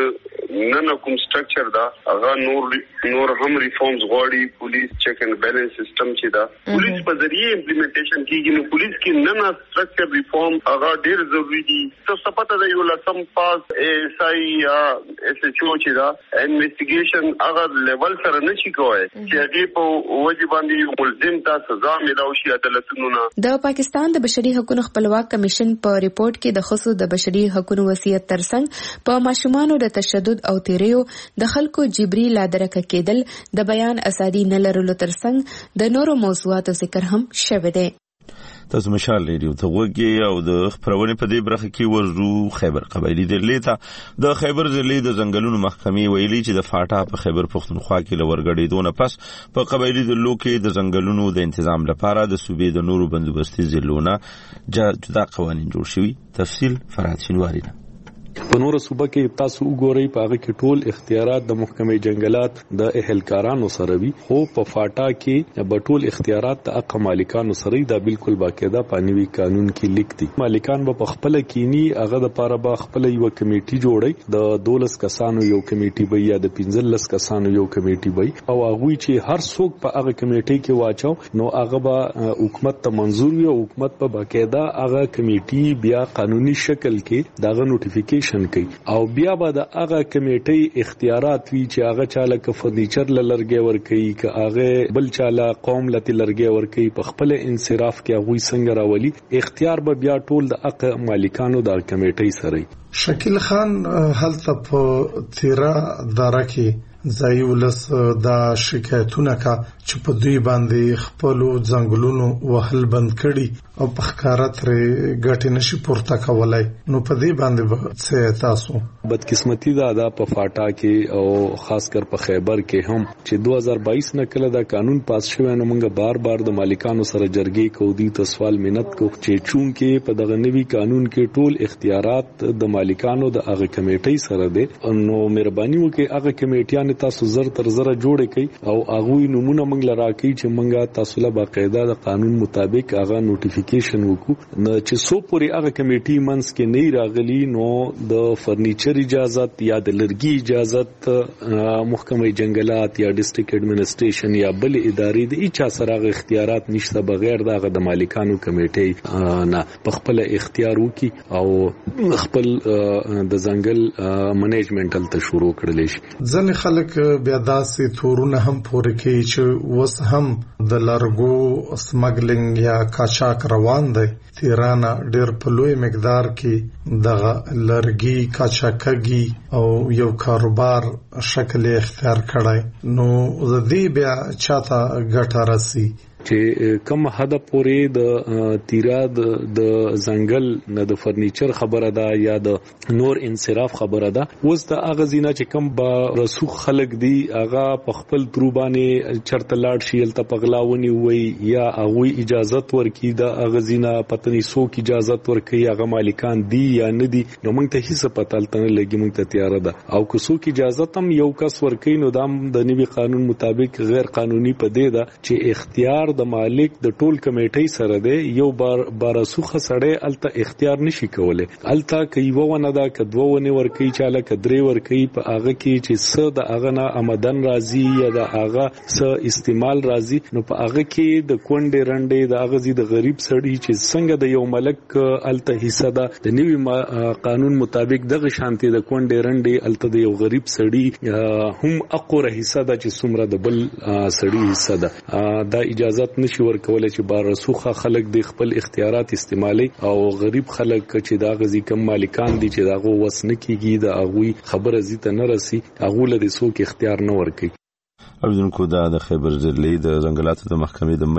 [SPEAKER 20] نه نه کوم سټرکچر دا هغه نور نور هم ریفارمز غواړي پولیس چیک اینڈ بیلنس سیستم چې دا پولیس په ذریعہ امپلیمنټیشن کیږي نو پولیس کې نه نه سټرکچر ریفارم هغه ډیر ضروری دي تاسو پته ده یو لسم پاس ایس آی یا ایس ایچ او چې دا انویسټیګیشن هغه لیول سره نشي کوی چې هغه په وجه باندې یو ملزم ته سزا ملو شي عدالتونو نه
[SPEAKER 17] د پاکستان د بشري حقوقو خپلواک کمیشن په ریپورت کې د خصوص د بشري حقوقو وصیت ترڅنګ په ماشومانو د تشدد او تیریو د خلکو جبري لادرکه کېدل د بیان ازادي نه لرلو ترڅنګ د نورو موضوعاتو ذکر هم شوی دی
[SPEAKER 1] تاسو مشال ریډیو ته وګورئ او د خبرونه په دې برخه کې ورزو خیبر قبایلی ضلع ته د خیبر ضلع د ځنګلونو محکمې ویلي چې د فاټا په خیبر پختونخوا کې لورګړې دونه پس په قبایلی ضلعو کې د ځنګلونو د تنظیم لپاره د صوبې د نورو بندوبستي ضلعونو جدا قوانين جوړ شوي تفصیل فرات شینواری
[SPEAKER 21] په نور صوبه کې تاسو وګورئ په هغه کې ټول اختیارات د محکمې جنگلات د اهلکارانو سره وي خو په فاټا کې به ټول اختیارات د حق مالکانو سره دا بالکل باقاعده پانوي قانون کې لیکتي مالکان به خپل کینی هغه د پاره به خپل یو کمیټي جوړي د دولس کسانو یو کمیټي وي یا د پنځلس کسانو یو کمیټي وي او هغه چې هر څوک په هغه کمیټي کې واچو نو هغه به حکومت ته منزور وي او حکومت په باقاعده هغه کمیټي بیا قانوني شکل کې داغه نوټیفیکیشن کوي او بیا به د هغه کمیټي اختیارات وی چې هغه چاله ک فرنیچر لرګي ور کوي ک هغه بل چاله قوم لته لرګي ور کوي په خپل انصراف کې هغه څنګه راولي اختیار به بیا ټول د حق مالکانو د کمیټي سره
[SPEAKER 22] شکیل خان هلته په تیرا دره کې ځای ولس دا شکایتونه کا چې په دوی باندې خپل ځنګلونو وهل بند کړي او په ښکارت لري ګټه نشي پورته کولای نو په دې باندې څه تاسو
[SPEAKER 21] بدقسمتي دا دا په فاټا کې او خاص کر په خیبر کې هم چې دوه هزار باییس نه کله دا قانون پاس شوی نو موږ بار بار د مالکانو سره جرګې کو دي ته سوال منت کو چې چون کې په دغه نوي قانون کې ټول اختیارات د مالکانو د هغه کمیټي سره دي نو مهرباني وکړئ هغه کمیټیان تاسو زر تر زر جوړ کړئ او هغه نمونه موږ لرا کوي چې موږ تاسو له باقاعده د قانون مطابق هغه نوټیفیکیشن وکړو نو چې سو پوری هغه کمیټي منس کې نه راغلي نو د فرنیچر اجازت یا د لرګي اجازت محکمه جنگلات یا ډیسټریکټ ایڈمنسټریشن یا بل ادارې د اچا سره اختیارات نشته بغیر دغه د مالکانو کمیټي نه په خپل اختیار وکي او خپل د ځنګل منیجمنټل ته شروع کړل شي
[SPEAKER 22] ځنې خلک بیا داسې تورونه هم پورې کوي چې وس هم د لارګو سمګلینګ یا کاچاک روان دی تیرانا ډېر په لوی مقدار کې د لرګي کاچاکګي او یو کاروبار شکل اختیار کړای نو د دې بیا چاته ګټه راسي
[SPEAKER 21] چې کم حد پورې د تیرا د ځنګل نه د فرنیچر خبره ده یا د نور انصراف خبره ده. اوس د اغه زینا چې کم با رسوخ خلق دی اغه په خپل تروبانه چرته لاړ شي الته پغلاونی وي یا اغه اجازت ورکی د اغه زینا پتنی سو کی اجازت ورکی اغه مالکان دی یا نه دی نو موږ ته هیڅ پته تل لګي موږ ته تیار ده. او که سو کی اجازت هم یو کس ورکی نو دام د نوي قانون مطابق غیر قانوني پدې ده چې اختیار د مالک د ټول کمیټې سره ده. یو بار بارسوخه سړی الته اختیار نشي کوله. الته کيو ونه دا کدوونه ورکی چاله کدري ورکی په هغه کې چې څه د هغه نه آمدن راځي یا د هغه څه استعمال راځي نو په هغه کې د کونډې رنډې د هغه زی د غریب سړی چې څنګه د یو ملک الته حصہ ده د نوي قانون مطابق دغه شانتي د کونډې رنډې الته د یو غریب سړی هم اقوره حصہ ده چې څومره د بل سړی حصہ ده. دا اجازت نشي ورکول چې بارسوخه خلک د خپل اختیارات استعمالي او غریب خلک چې دا غزي کم مالکان دي چې داغه وسنه کیږي د اغوي خبره زیته نه رسی اغه له څوک اختیار نه ورکي.
[SPEAKER 1] اوریدونکو دا د خیبر ضلعي د ځنګلاتو د محکمې د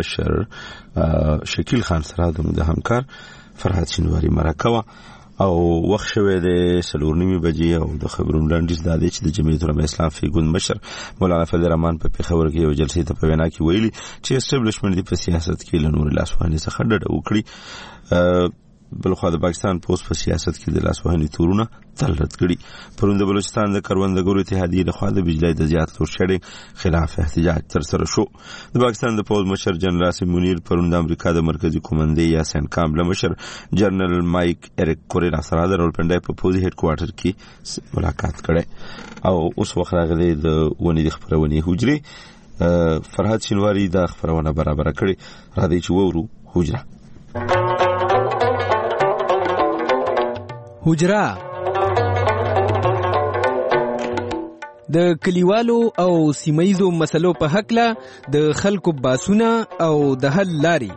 [SPEAKER 1] مشر شکیل خان سره د همکار فرحات شینواری مرکه او وخت شوه د سلورنیمه بجې او د خبرونو لاندې د دې چې د جمعیت العلماء اسلام فی ګوند مشر مولانا فضل الرحمن په پیښور کې یو جلسې ته په وینا کې ویلي چې اسټابلیشمنت په سیاست کې له نور لاسوهنې څخه ډډه وکړي. بلخو د پاکستان پوس په سیاست کې د لاسوهنې تورونه تل رد کړي. پرون د بلوچستان د کروندګرو اتحادیې لخوا د بجلی د زیات لوډ شیډینګ خلاف احتجاج ترسره شو. د پاکستان د پوز مشر جنرال اسم منیر پرون د امریکا د مرکزی قومندې یا سنکام له مشر جنرال مایک اریک کورینا سره د رولپنډای په پوزي هډ کوارټر کې ملاقات کړي او اوس وخت راغلی د ونې د خبرونې حجرې فرحات شینواری د خبرونه برابر کړي. را دي چې وورو حجره
[SPEAKER 16] حجره د کلیوالو او سیمایزو مسلو په حق له د خلکو باسونه او د حل لاري.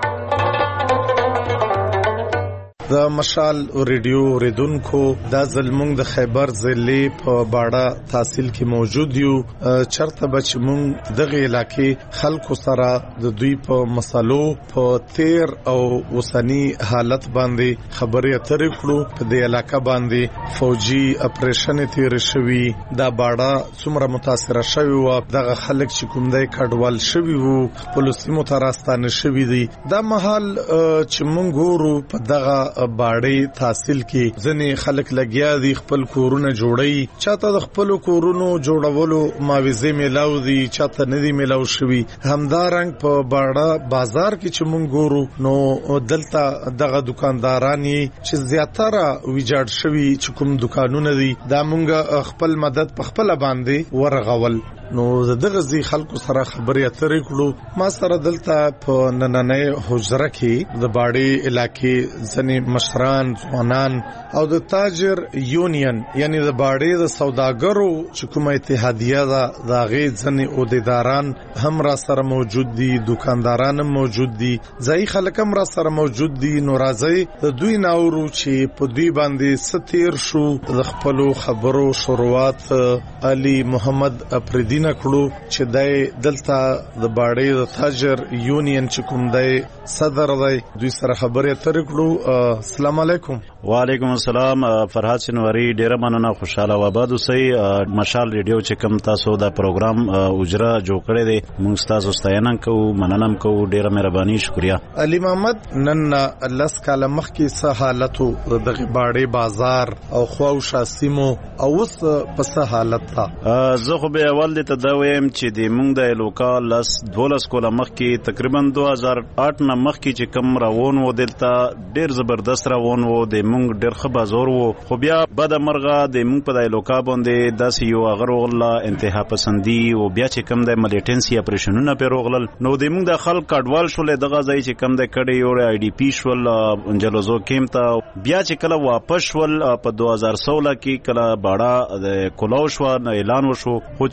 [SPEAKER 22] د مشال ریډیو ریدونکو دا زلمونږ د خیبر ضلع په باړه تحصیل کې موجود یو. چرته بچ مونږ دغه علاقې خلکو سره د دوی په مسلو په تیر او وسنی حالت باندې خبرې اترې کړو. په دې علاقې باندې فوجي اپریشن تیر شوی دا باړه څومره متاثر شوی و. دغه خلک چې کوم دی کډوال شوی وو خپل سیمو ته راستانه شوی دي. دا محل چې مونږ ګورو په دغه باړې تحصیل کې ځنې خلک لګیا دي خپل کورونه جوړي. چاته د خپل کورونو جوړولو معاوضه میلاو دي چاته نه دي میلاو شوی. همدارنګ په باړه بازار کې چې مونږ ګورو نو دلته دغه دکانداران چې زیاتره ویجاړ شوی چې کوم دکانونه دي دا مونږ خپل مدد په خپل باندې ورغول. نو دغه ځي خلکو سره خبرې اترې کړو. ما سره دلته په نننې حجره کې د باړې علاقې ځنې مشران ځوانان او د تاجر یونین یعنی د باړې د سوداګرو چې کومه اتحادیه ده د هغې ځنې عہدیداران هم را سره موجود دي. دکانداران هم موجود دي. ځایي خلک هم را سره موجود دي. نو راځئ د دوی ناورو چې په دوی باندې څه تیر شو. د خپلو خبرو شروعات علي محمد افریدي نه کړو چې دای دلته د باړې د تاجر یونین چې کوم دی صدر دی دوی سره خبرې اترې کړو. السلام علیکم.
[SPEAKER 2] وعلیکم السلام. فرحات شینواری ډیره مننه خوشاله وباد اوسئ. مشال ریډیو چې کوم تاسو دا پروګرام اجرا جوړ کړی دی موږ تاسو ستاینه کوو مننه کوو ډیره مهرباني شکریا.
[SPEAKER 22] علي محمد نن لس کاله مخکې څه حالتو دغه باړې بازار او خواوشا سیمو او اوس په څه حالت ده؟
[SPEAKER 2] زه خو به اول ته دا وایم چې د موږ د لوکال لس دولس کوله مخکې تقریبا دوه هزار آټ نه مخکې چې کوم روان و دلته ډیر زبردست روان و د موږ ډیر ښه بازار و. خو بیا بد مرغه د موږ په د لوکا باندې داسې یو هغه روغله انتها پسندي او بیا چې کوم د ملیټنسي اپریشنونه پې روغلل نو د موږ د خلک کډوال شول دغه ځای چې کوم د کډې یو آی ډي پی شول انجلوزو کیم ته بیا چې کله واپس شول په دوه هزار سوله کې کله باړه د کلاو شو اعلان وشو خو چونکې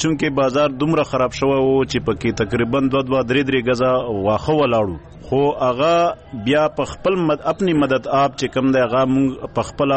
[SPEAKER 2] بازار دومره خراب شوی و چې پکې تقریبا دوه دوه درې درې غزه واخه ولاړو خو هغه بیا په خپل مد اپنی مدد آپ چې کم دی هغه مونږ په خپل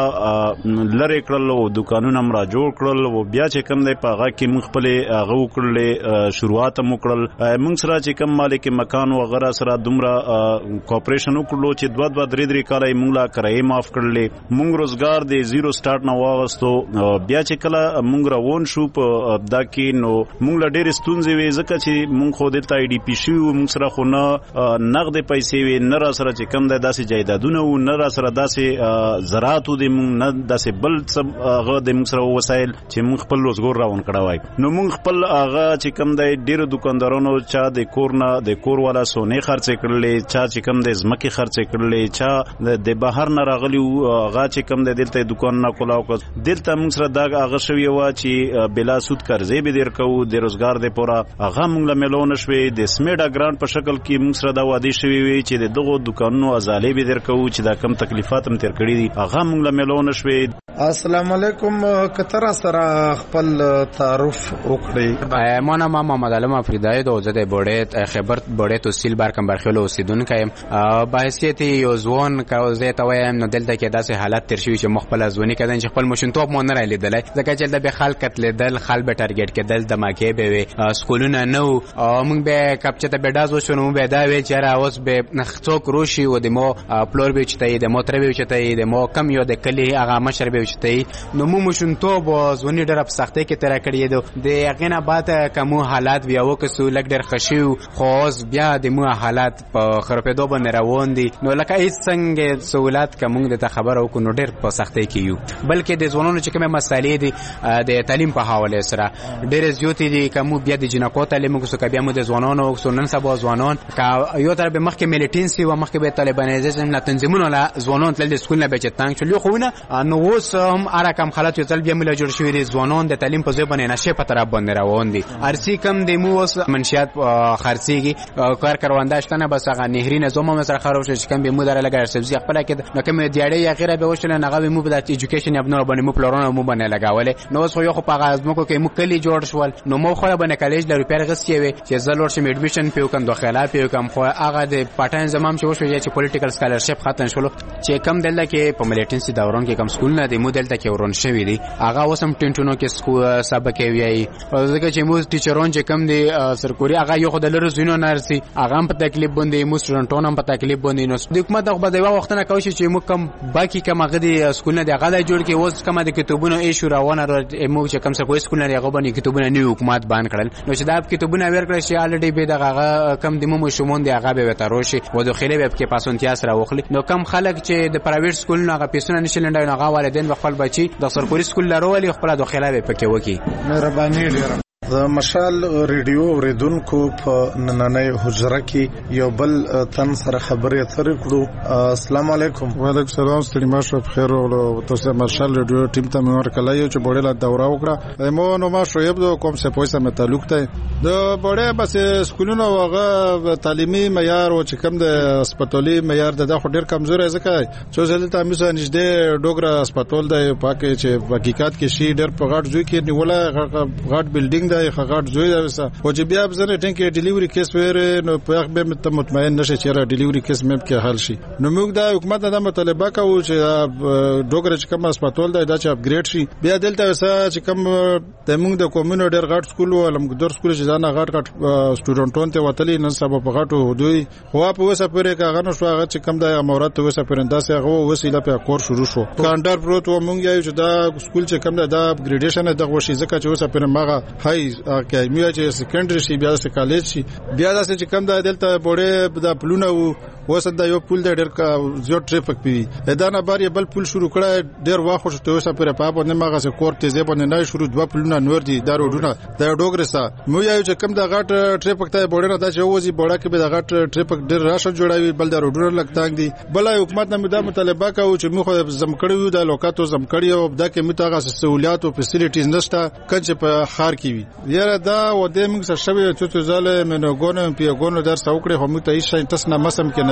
[SPEAKER 2] لری کړل او دکانونه مر جوړ کړل او بیا چې کم دی په هغه کې مونږ خپل هغه وکړل شروعات مو کړل مونږ سره چې کم مالک مکان او غیره سره دومره کوپریشن وکړو چې دوه دوه درې درې کال مونږ لا کرایې معاف کړلې مونږ روزګار دی زیرو سٹارټ نه واغستو بیا چې کله مونږ روان شو په دا کې نو مونږ لا ډېر ستونزې وې ځکه چې مونږ خو دلته ای ډي پی شو مونږ سره خو نه نقد پیسې وي نه را سره چې کم دی داسې جایدادونه وو نه را سره داسې زراعت وو د مونږ نه داسې بل څه هغه د مونږ سره وسایل چې مونږ خپل روزګار راون کړی وای نو مونږ خپل هغه چې کم دی ډېرو دکاندارانو چا د کور نه د کور والا سونې خرڅې کړلې چا چې کم دی ځمکې خرڅې کړلې چا د بهر نه راغلي هغه چې کم دی دلته دکان نه کولاو کړ دلته مونږ سره دا هغه شوی و چې بلا سود قرضې به در کوو د روزګار د پورا هغه مونږ له ملو نشوي د سمیډا ګرانټ په شکل کې مونږ سره دا وعده شوی وي چې دغه دکانونو ازالې به در کوو چې دا کم تکلیفات هم تیر کړی دي هغه مونږ له ملو نشوي.
[SPEAKER 22] السلام علیکم کتر سره خپل تعارف وکړي.
[SPEAKER 5] ما نام محمد علم افریدی د وزد بوډه خبر بوډه تحصیل بارکم برخلو اوسیدونکو یم په حیثیت یو ځوان کاوزه ته وایم نو دلته کې داسې حالت تر شوی چې مخبل ازونی کدن چې خپل مشنتوب مون نه لیدل ځکه چې د به خلک کتل خل به ټارګټ کېدل د ماکه به وي سکولونه نو موږ به کپچه ته بډاز وشو به دا وی چې را اوس به نخڅوک روشي و د مو پلور به چته د موتر به چته د مو کم یو د کلی هغه مشر به چته نو مو مشنتوب ځونی ډېر په سختۍ کې تر کړی دی د یقینا بعد کوم حالات بیا وکسو لګ ډېر خشیو خو بیا د مو حالات په خرابېدو باندې روان دي نو لکه هیڅ څنګه سہولت کوم د خبر او کو نو ډېر په سختۍ کې یو بلکې د ځوانانو چې کومه مسالې دي د تعلیم په حواله سره ډېر زیاتې دي کوم بیا د جنکو تعلیم کو څه بیا مو د ځوانانو او نن سبا ځوانان کا یو تر به مخکې ملیټنسي او مخکې به طالبانیزم نه تنظیمونه لا ځوانان تل د سکول نه به چتانګ چلو خو نه نو اوس هم اره کم حالت یو تل بیا مل جوړ شوی دي ځوانان د تعلیم په ځای باندې نشه په طرف باندې روان دي ارسي کم د مو اوس منشيات خرڅيږي کار کاروانده شتنه بس هغه نهري نظام هم سره خراب شي کم به مو در لګر سبزي خپل کې نو کوم دیاړي یا غیره به وشل نه غوي مو د ایجوکیشن ابنو باندې مو پلانونه مو باندې لګاولې نو اوس یو خو په غاز مو کې مو کلی جوړ شول نو مو خو باندې کالج د ریپیر غس کې وي چې زلور شم اډمیشن پیو کم داخله پیو کم خو هغه د پټاین زمام چې وشو چې پولیټیکل سکالرشپ ختم شول چې کم دلته کې په ملیټنسي دوران کې کم سکول نه دی مو دلته کې ورون شوی دی هغه اوسم ټینټونو کې سکول سبق وی او ځکه چې مو ټیچرون چې کم دی سرکوري هغه یو خدای لري زینو نرسي هغه په تکلیف باندې مو سټډنټون هم په تکلیف باندې نو د حکومت خو به وخت نه کوي چې مو کم باقي کم هغه دی سکول نه دی هغه جوړ کې اوس کم د کتابونو ایشو راونه مو چې کم څه کوی سکول نه هغه باندې کتابونه نیو حکومت بان کړل نو چې دا کتابونه ورکړل شي الډي به دغه کم د مو شومون دی هغه به تروشي و داخلي به کې پاسونتیا سره وخلی نو کم خلک چې د پرایویټ سکول نه هغه پیسونه نشلندای هغه والدین خپل بچي د سرکوري سکول لرولي خپل داخله به پکې وکی.
[SPEAKER 22] مهرباني ډیره. د مشال ریډیو اوریدونکو په نننۍ حجره کې یو بل تن سره خبرې اترې کړو. السلام علیکم.
[SPEAKER 6] وعلیکم السلام. ستړي ماشه بخیر او تاسو مشال ریډیو ټیم ته مې ورکړی یو چې بوډه لا دوره وکړه مو نو ما شویب د کوم څه پوښتنه مې تعلق ته د بوډه بس سکولونو هغه تعلیمي معیار او چې کوم د هسپتالي معیار د خو ډیر کمزور ځکه چې ځل ته مې نږدې ډوګرا هسپتال دی پاکه چې حقیقت کې شي ډیر په غاټ ځوي کې نیوله غاټ بلډینګ دی خغاټ زوی دا وسه او چې بیا بزنه ټینګه ډیلیوري کیس وره نو په هغه به مطمئن نشي چې را ډیلیوري کیس مې کې حل شي نو موږ دا حکومت د مطالبه کوو چې ډوګر چې کوم هسپتال دی دا چې اپګریډ شي بیا دلته وسه چې کوم د موږ د کومونو ډیر غاټ سکول او لمګدور سکول چې ځانه غاټ غاټ سټوډنټون ته وتلی نن سبا په غاټو دوی خو په وسه پرې کاغه نو شو هغه چې کوم د امارات وسه پرنده سه هغه وسیله په کور شروع شو کانډر پروت و موږ یو چې دا سکول چې کوم دا اپګریډیشن دغه وشي ځکه چې وسه پر ماغه هاي اکیډمي چې سکندري شي بیا د کالج شي بیا د چې کوم د دلته بوډه د پلونه وسه د یو پول د ډیر کا زیات ټریفیک پی دا نه بار بل پول شروع کړه ډیر واخو شته وسه پر په باندې ماغه سه کور تیزه باندې نه شروع دوا پلونه نور دي دا روډونه د ډوګرسا مو یو چې کوم د غاټ ټریفیک ته بوډه نه دا چې وځي بوډه کې به د غاټ ټریفیک ډیر راشه جوړوي بل د روډونو لګتانګ دي بل حکومت نه د مطالبه کوي چې موږ زم کړیو د لوکاتو زم کړیو دا کې متغه سہولیات او فیسیلیټیز نشته کنه په خار کې وي یاره دا و دې موږ سره شوی چې ته زاله منو ګونم پیګونو در څوکړې هم ته هیڅ تاسو نه مسم کې نه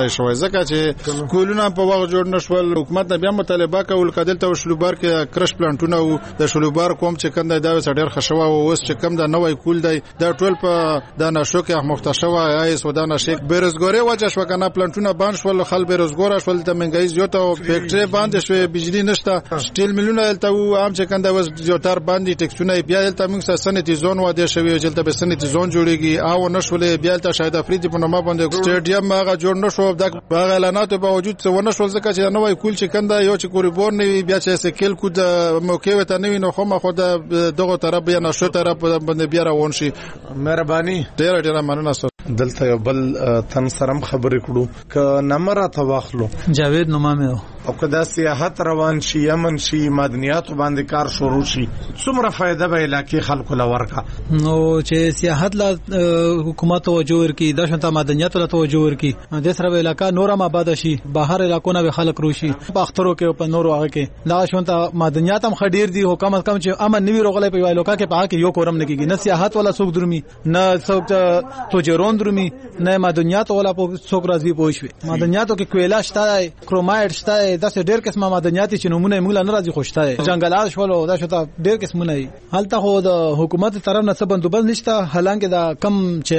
[SPEAKER 6] ځای شوی ځکه چې سکولونه په وخت جوړ نشول. حکومت بیا مطالبه کول کدل ته شلوبار کې کرش پلانټونه او د شلوبار کوم چې کنده دا ډېر خشوا او اوس چې کم دا نوې کول دی دا ټول په د نشو کې مختشوا ایس ودان شیک بیروزګاری وجه شو کنه پلانټونه باندې شول خل بیروزګار شول د منګای زیاته او فیکټری باندې شو بجلی نشته سټیل میلونه تل او عام چې کنده وس زیاتر باندې ټیکسونه بیا تل موږ سنتي زون واده شوی چې تل به سنتي زون جوړیږي او نشولې بیا تل شاید افریدي په نومه باندې سټیډیم هغه جوړ نشو د هغه اعلاناتو په وجود څه ونه شول ځکه چې نوې کول چې کنده یو چې کوریبور نه بیا چې سکیل کو د موقع ته نه وینو خو ما خو دغه طرف بیا نشو طرف باندې بیا روان شي.
[SPEAKER 22] مهرباني
[SPEAKER 6] ډیر ډیر مننه سر.
[SPEAKER 22] دلته یو بل تن سرم خبرې کړو ک نمبر ته واخلو.
[SPEAKER 4] جاوید نومامه
[SPEAKER 22] او کدا سیاحت روان شي یمن شي معدنیات باندې کار شروع شي څومره فائدہ به علاقې خلکو لورکا
[SPEAKER 4] نو چې سیاحت لا حکومت توجه ورکي د شنت معدنیات له توجه ورکي د سره علاقہ نورم آباد شي بهر علاقونه به خلک روشي په اخترو کې په نورو هغه کې دا شنت معدنیات هم خډیر دي او کم از کم چې امن نیوي روغله په علاقہ کې په کې یو کورم نه کیږي نه سیاحت ولا څوک درمي نه څوک توجرون درمي نه معدنیات ولا څوک راځي پوښوي معدنیاتو کې کویلا شته کرومایټ شته دا څه ډېر قسمه معدنیات چې نمونه موږ نه راځي خوشته جنگلات شول او دا شته ډېر قسمونه دي حالته خو د حکومت طرف نه څه بندوبست نشته حالانکه دا کم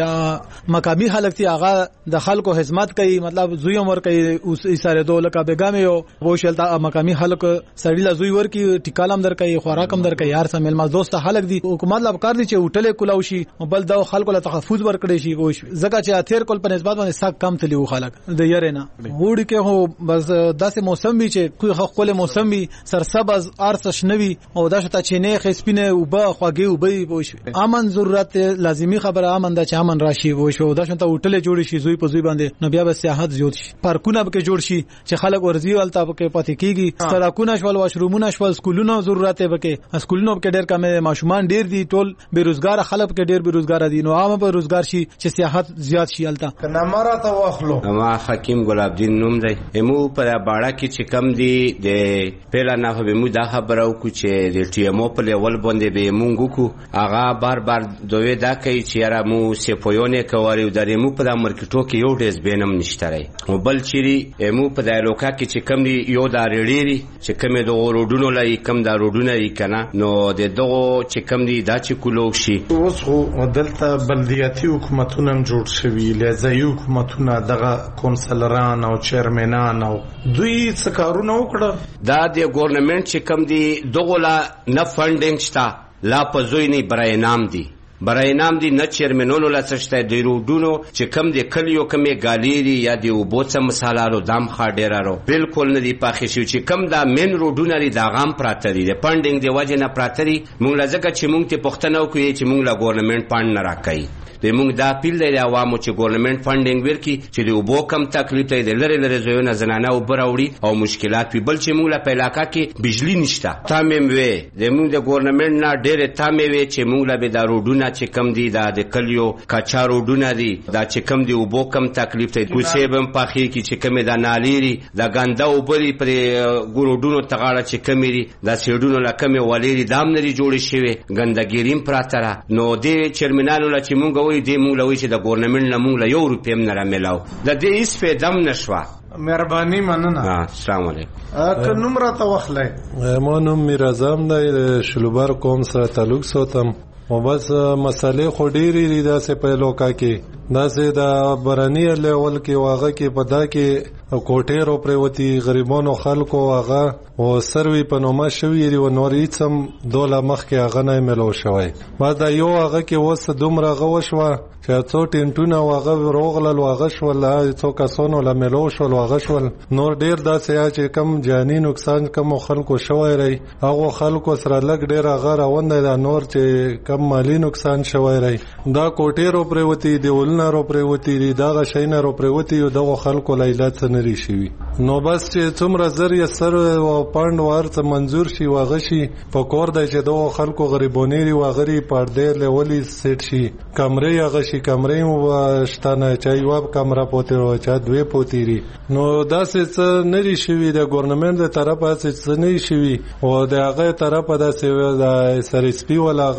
[SPEAKER 4] چې مقامی خلک دي هغه د خلکو خدمت کوي مطلب زوی عمر کوي اوس اشاره دوله کا بیګامي او وو شلتا مقامی خلک سړی لا زوی ور کی ټیکالم در کوي خوراکم در کوي یار سمل ما دوست خلک دي حکومت لا کار دي چې هوټل کولاو شي بل دا خلکو له تحفظ ور کړی شي وو زکه چې اثر کول په نسبت باندې سخت کم تلی خلک د یاره نه وړي کې هو بس داسې موسم وی چې کوئی خپل موسم وی سرسبز ارسش نوي او دا شته چې نه خسپینه او به خواږي او به وشي امن ضرورت لازمی خبره امن دا چې امن راشي وو شو دا شته هوټل جوړ شي زوی په زوی باندې نو بیا به سیاحت زیات شي پارکونه به جوړ شي چې خلک ورزي ولته به پاتې کیږي سړکونه شول واشرومونه شول سکولونه ضرورت به کې سکولونو کې ډېر کم ماشومان ډېر دي ټول بیروزګار خلک کې ډېر بیروزګار دي نو عام به روزګار شي چې سیاحت زیات شي الته
[SPEAKER 22] کنه مراته واخلو.
[SPEAKER 7] ما حکیم ګلاب الدین نوم دی همو په باړه کې چې کم دی د پیلا نه به مو دا خبرو کو چې د ټي ام او په لیول باندې به مونږ کو هغه بار بار دوی دا کوي چې را مو سپویونه کوي د مو په مارکیټو کې یو ډیس بینم نشته او بل چیرې مو په د لوکا کې چې کم دی یو دا ریډيري چې کم د روډونو لای کم دا روډونه ری کنه نو د دغه چې کم دی دا چې کولو شي
[SPEAKER 22] اوس خو دلته بلدیاتي حکومتونه جوړ شوي لځای حکومتونه دغه کونسلران او چیرمنان او دوی څه کارونه وکړه
[SPEAKER 7] دا د ګورنمنت چې کم دی دغه لا نه فندینګ شتا لا پزوی نه برای نام دی برای نام دی نه چیرمنونو لڅشته دی روډونو چې کم دی کلیو کمې ګالیری یا دی وبوڅه مثالارو دام خاډیرارو بالکل نه دی پاخې شو چې کم دا مین روډونه لري دا غام پراته دي د فندینګ دی وجه نه پراته دي مونږ لږه چې مونږ ته پښتنه کوي چې مونږ لا ګورنمنت فند نه راکړي د موږ دا پیل دی عوامو چې ګورنمنت فندینګ ورکي چې د وبو کم تکلیف دی لری لری زوینه زنانه او براوړي او مشکلات وي بل چې موږ لا په علاقہ کې بجلی نشته تامم وي د موږ د ګورنمنت نه ډېر تامې وي چې موږ لا به دا روډونه چې کم دي دا د کلیو کاچا روډونه دي دا چې کم دي وبو کم تکلیف دی کوڅې بم پاخي کې چې کم دا نالیری دا ګنده وبري پر ګورډونو تغاړه چې کم دي دا سیډونو لا کم ولېری دام نری جوړ شي ګندګيریم پراتره نو د چیرمنانو لا چې موږ وي دی موږ لوي چې د ګورنمنت نه موږ له یو روپیم نه رامیلاو د دې هیڅ فایده نشوه.
[SPEAKER 22] مهرباني مننه.
[SPEAKER 7] السلام علیکم.
[SPEAKER 22] که نوم راته واخلئ.
[SPEAKER 23] ما نوم میرزم دی شلوبر قوم سره تعلق ساتم او بس مسالې خو ډېرې دي داسې په لوکا کې داسې د برانی لیول کې واغه کې پدا کې کوټې رو پریوتی غریبانو خلکو هغه او سروي په نومه شوی دی او نورې څم دوله مخ کې هغه نه ملو شوی بعد یو هغه کې وس دومره غو شو چې څو ټینټونه هغه روغل واغه شول څو کسانو لا ملو شول واغه شول نور ډیر داسې چې کم جانی نقصان کم خلکو شوی ری هغه خلکو سره لګ ډیر هغه روان دی نور چې کم مالی نقصان شوی ری دا کوټې رو پریوتی دی ولنه رو پریوتی دی دا غشینه رو پریوتی او دغه خلکو لایلات نری شي نو بس چې څومره زری سر او پاند ورته منزور شي واغه شي په کور د چې دغه خلکو غریبونی ری واغری پردې لولي سیټ شي کمرې هغه شي کمرې مو شتانه چای واب کمره پوتې ورو چا دوی پوتېری نو داسې څه نری شي د ګورنمنت د طرفه څه نه شي او د هغه طرفه د سر سپی ولا غو ولا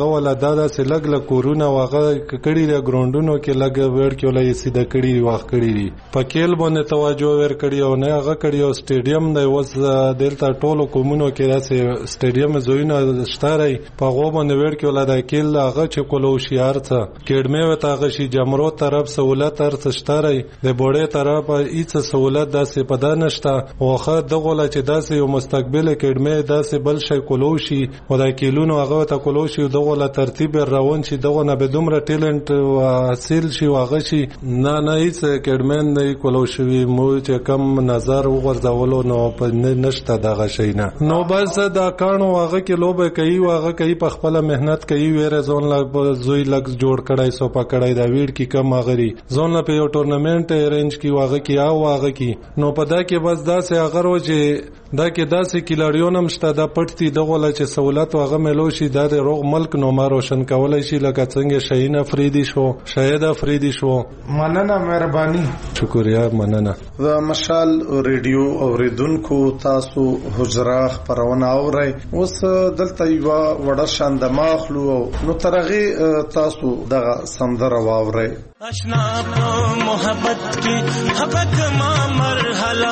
[SPEAKER 23] دا داسې لګ لګ کورونه واغه کړي د ګراوندونو کې لګ وړ کې ولې سیده کړي واخ کړي دي په کېل باندې توجه ور کړی او نه هغه کړی او سټیډیم دی وس دلته ټولو کومونو کې داسې سټیډیم زوینه شتاري په غو باندې ور کې ولدا کېل هغه چې کولو شیارته کېډمه وتا هغه شي جمرو طرف سہولت تر شتاري د بوړې طرف هیڅ سہولت داسې پدا نشته اوخه دغه لا چې داسې یو مستقبل کېډمه داسې بل شي کولو شي ودا کېلونو هغه ته کولو شي دغه لا ترتیب روان شي دغه نه بدومره ټیلنت او حاصل شي واغه شي نه نه هیڅ کېډمن نه کولو شي مو چې کم نظر وغورځولو نو په نشته دغه شي نه نو بس دا کانو واغه کې لوبه کوي واغه کوي په خپل مهنت کوي ویره ځون لا زوی لک جوړ کړای سو په کړای دا ویډ کې کم اغري ځون لا په یو ټورنمنت ارینج کی واغه کی او واغه کی نو په دا کې بس دا سه اگر و چې دا کې داسې کلاریون هم شته دا پټتي دغه لا چې سہولت واغه ملو شي د روغ ملک نو ما روشن کولای شي لکه څنګه شاهین افریدي شو شاهد افریدي شو
[SPEAKER 22] مننه مهرباني
[SPEAKER 23] شکریا مننه
[SPEAKER 22] د مشال ریډیو اوریدونکو تاسو حجره خبرونه اورئ اوس دلته یو وړه شاند ماخلو نو ترغه تاسو دغه سندره واورئ
[SPEAKER 3] اشنا په محبت کې حبک ما مرحله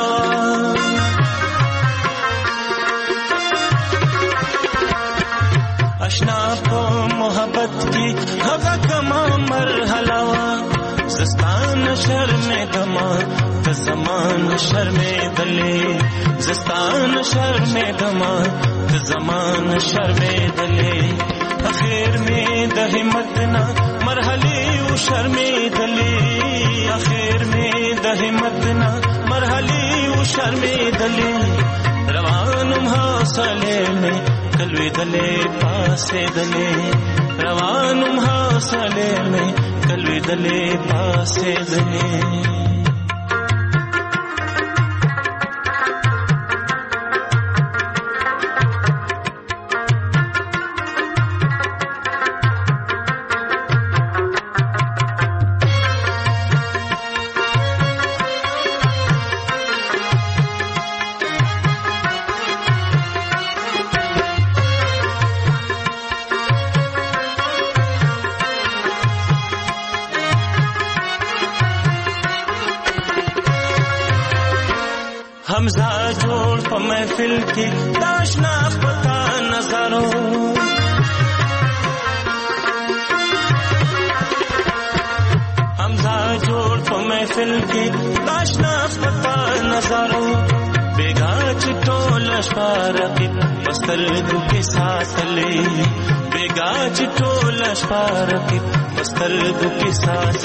[SPEAKER 3] اشنا په محبت کې حبک ما مرحله زستان شرم دما ته زمان شرم دلې زستان شرم دما ته زمان شرم دلې اخر می د همت نا مرحله او شرم دلې اخر می د همت نا مرحله او شرم دلې روانم حاصله می کلوی دلې پاسه دلې روانم حاصله می کلوی دلې پاسه دلې حمزہ جوڑ په محفل کې داشنا پتا نظرو حمزہ جوڑ په محفل کې داشنا پتا نظرو بیگا چټول شپارقي مسترګو کې ساتلې بیگا چټول شپارقي مسترګو کې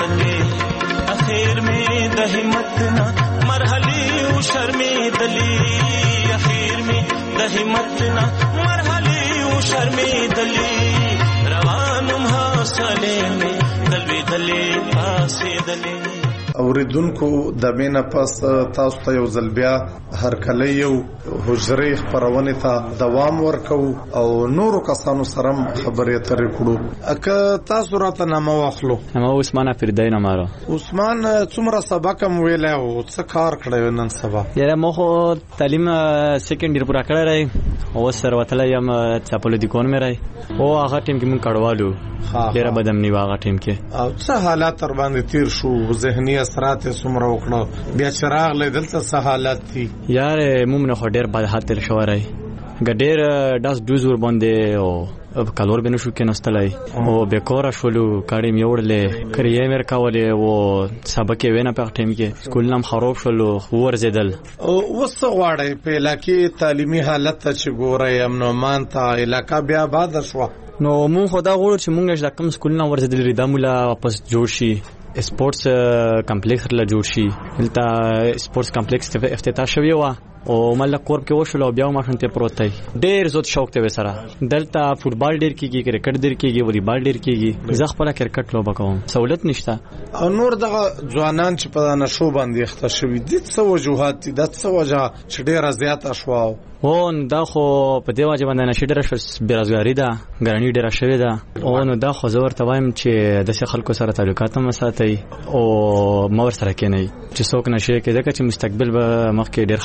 [SPEAKER 3] ساتلې اخر می د همت نا مرحله او شرمې دلی اخیر می د همت نا مرحله او شرمې دلی روانم حاصله می دلوي دلې پاسې دلې
[SPEAKER 22] اوریدونکو د مینا پس تاسو ته یو ځل بیا هر کله یو حجره خبرونه ته دوام ورکو او نورو کسانو سره خبرې ترې کړو اګه تاسو راته نامه واخلو
[SPEAKER 8] نو عثمان افریدی نه مارو
[SPEAKER 22] عثمان څومره سبق هم ویلای او څه کار کړی نن سبا
[SPEAKER 8] یاره مو خو تعلیم سیکنډ ایئر پورا کړی راي او سره وتل یم چاپلو د کون مې راي او هغه ټیم کې مون کډوالو ډیره بدم نیو هغه ټیم کې
[SPEAKER 22] او څه حالات تر باندې تیر شو ذهني اثرات سمره وکړه بیا چراغ لیدل څه حالات دي
[SPEAKER 8] یار مومن خو ډیر بد حالت تر شو راي ګډیر داس دوز ور باندې او کالور بنو شو کې نستلای او بیکور شولو کاړي میوړلې کریه مر کاولې او سبق وینا په ټیم کې سکول نام خراب شولو ورزیدل
[SPEAKER 22] او وسه غواړي په علاقې تعلیمي حالت ته چې ګورای امن مان ته علاقہ بیا باد شو
[SPEAKER 8] نو مون خدا غوړ چې مونږ د کم سکول نام ورزیدل ریدا مولا واپس جوړ شي سپورتس کمپلیکس لا جوړ شي دلته سپورتس کمپلیکس افتتاح شوی و او مله کورپ کې وشول او بیا ما شنته پروت دی ډیر زوت شوق ته وسره دلته فوتبال ډیر کیږي کرکټ ډیر کیږي والیبال ډیر کیږي زه خپل کرکټ لوب کوم سہولت نشته
[SPEAKER 22] او نور دغه ځوانان چې په نشو باندې اخته شوی دي څه وجوهات دي د څه وجه چې ډیر زیات اشوا
[SPEAKER 8] او دا خو په دی واجب باندې نشي ډیر شو بیروزګاری ده ګرانی ډیر شوی ده او نو دا خو زور توایم چې د خلکو سره تعلقات هم ساتي او مور سره کې نه چې څوک نشي کې دغه چې مستقبل به مخ کې ډیر خراب وي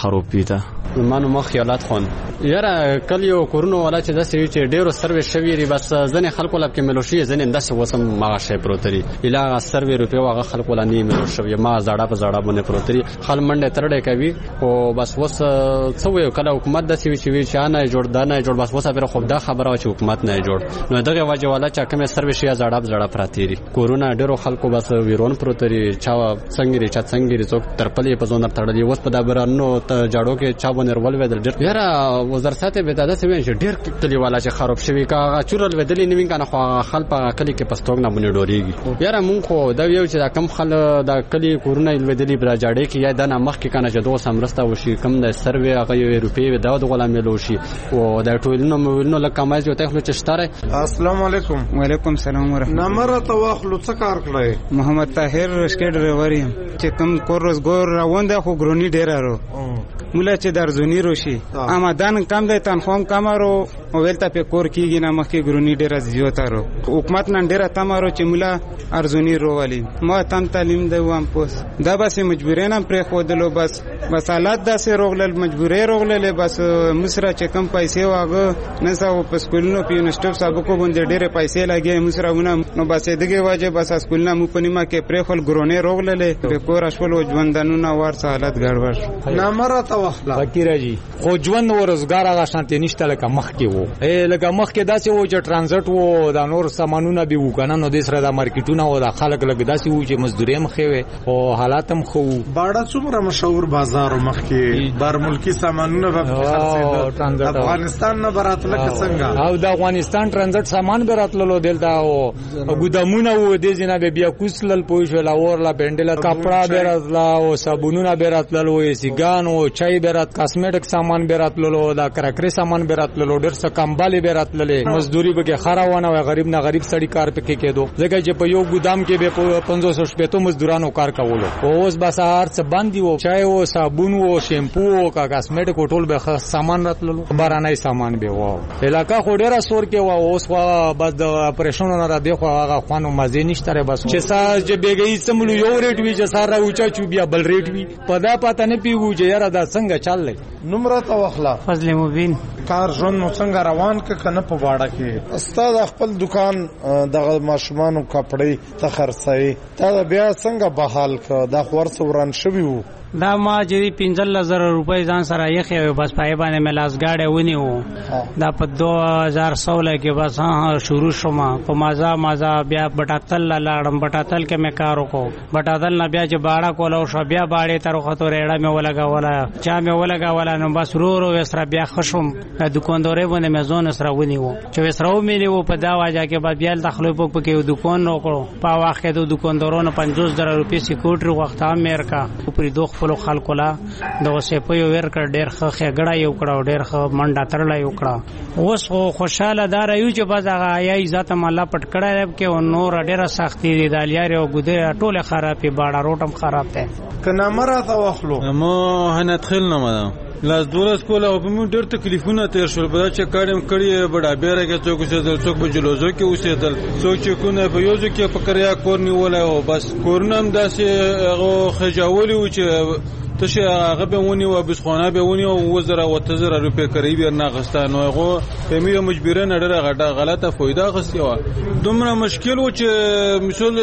[SPEAKER 8] ته زمانو مخ خیالات خون یاره کلیو کورونو ولا چې داسې وی چې ډیرو سروې شوی ری بس ځنه خلکو لپاره ملوشي ځنه داسې وسم ما شي پروتري اله سروې روپیا واغه خلکو لا نه ملوشي ما زړه په زړه باندې پروتري خل منډه ترډه کوي او بس وس څو یو کله حکومت داسې وی چې وی چې نه جوړ دانه جوړ بس وسه پر خو دا خبره چې حکومت نه جوړ نو دغه وجه والا چې کوم سروې شي زړه په زړه پراتيري کورونا ډیرو خلکو بس ویرون پروتري چا څنګه ری چا څنګه ری څوک ترپلې په زونر تړلې وس په دا برانو ته جاړو کې چا باندې ول ودل ډیر یاره وزر ساته به دا څه وین چې ډیر کلی والا چې خراب شوی کا چورل ودلې نیوین کنه خو خلک کلی کې پستوګ نه بنې ډوريږي یاره مونږ خو دا یو چې دا کم خل دا کلی کورونا ودلې بر جاړې کې یا د نامخ کې کنه چې دوه سمرسته وشي کم د سروې هغه یو روپی دا د غلام ملوشي او دا ټولنو نو لکه مایز یو ته چې شتاره
[SPEAKER 9] السلام علیکم
[SPEAKER 10] وعلیکم السلام ورحمت
[SPEAKER 9] نمبر تواخلو څه کار کړی
[SPEAKER 10] محمد طاهر سکیټ ډرایور یم چې کم کورس ګور روان ده خو ګرونی ډیرارو مولا چې درزونی روشي آمدن کم ده تنخوام کم رو او ولته په کور کېږي نه مخکې ګرونی ډیر زیاتارو حکومت نن ډیر تمارو چې مولا ارزونی روالي ما تم تعلیم ده وام پوس دا بس مجبورین هم پر خودلو بس بس حالات داسې روغلل مجبورې روغلل بس مصر چې کم پیسې واغه نساو په سکولونو په یونیورسيټي صاحب کو باندې ډېر پیسې لګي مصرونه نو بس دغه واجب بس سکولونه مو پنیما کې پر خپل ګرونه روغلل په کور اشول ژوندانونه ورس حالت ګډوډ
[SPEAKER 9] نمبر توخلا
[SPEAKER 11] فقیر جی خو ژوند او روزګار هغه شانتي نشته لکه مخ کې وو اے لکه مخ کې داسې وو چې ترانزیت وو دا نور سامانونه به وکنه نو د سره د مارکیټونه او د خلک لګ داسې وو چې مزدوري مخې وي او حالاتم خو
[SPEAKER 9] باړه څومره مشهور بازار مخ کې بار ملکی سامانونه په خرڅېدل افغانستان نه براتله څنګه
[SPEAKER 11] او د افغانستان ترانزیت سامان براتللو دلته او ګودامونه وو د جنا به بیا کوسلل پوي شو لا اورلا بندل کپڑا براتلا او صابونونه براتللو سیګان او چای برات کاسمیټک سامان براتللو دا کرکری سامان براتللو ډیر څه کمبالي براتللې مزدوري به خراونه او غریب نه غریب سړی کار پکې کېدو ځکه چې په یو ګودام کې به پنځوس شپږ مزدورانو کار کولو اوس بس هر څه باندې وو چای او صابون او شیمپو او کاسمیټک ټول به سامان راتللو بارانای سامان به وو علاقہ خو ډیره سور کې وو اوس خو بس د اپریشن نه را دی خو هغه خوانو مزه نشته بس چې ساز چې بیګی سملو یو ریټ وی چې سارا اوچا چو بیا بل ریټ وی پدا پته نه پیو چې یاره دا څنګه چل
[SPEAKER 9] نمبر توخلا
[SPEAKER 10] فضل مبین
[SPEAKER 9] کار ژوند نو څنګه روان ک کنه په واړه کې استاد خپل دکان دغه ماشومان او کپڑے ته خرڅي تا بیا څنګه بحال ک دا خور سوران شوی وو
[SPEAKER 10] دا ما چې پنځل زر روپۍ ځان سره یې خو بس پای باندې ملاس گاډه ونی وو دا په دوه هزار سولہ کې بس ها شروع شوم په مازه مازه بیا بټاتل لاړم بټاتل کې مې کار وکړ بټاتل نه بیا چې باړه کوله او بیا باړې تر خطو ریړه مې ولګا ولا چا مې ولګا ولا نو بس رو رو وسره بیا خشم دکاندارې باندې مې ځون سره ونی وو چې وسره مې نیو په دا واجه کې بعد بیا تخلو په کې یو دکان وکړو په واخ کې د دکاندارونو پنځوس زره روپۍ سکوټر وخت امریکا په دوه خپل خلکو لا د وسې په یو ور کړ ډېر ښه خګړه یو کړه ډېر ښه منډه ترړه یو کړه اوس خو خوشاله دار یو چې باز هغه یا عزت مله پټ کړه کې نور ډېر سختي دي دالیار او ګده ټوله خرابې باړه روټم خراب ده
[SPEAKER 9] کنا مرته واخلو
[SPEAKER 24] ما هندخل نه مده لاس دولس کوله او په موږ ډېر تکلیفونه تیر شول په دا چې کارم کړی بډا بیره کې څوک اوسېدل څوک په جلوزو کې اوسېدل څوک چې کونه په یوځو کې په کریا کور نیولای او بس کورنم داسې هغه خجاولي و چې تشه هغه به ونی او بسخونه به ونی او وزره او تزر روپې کوي بیر نه غستانو هغه په میو مجبورن ډېر غټه غلطه فایده غستې و دومره مشکل و چې مثال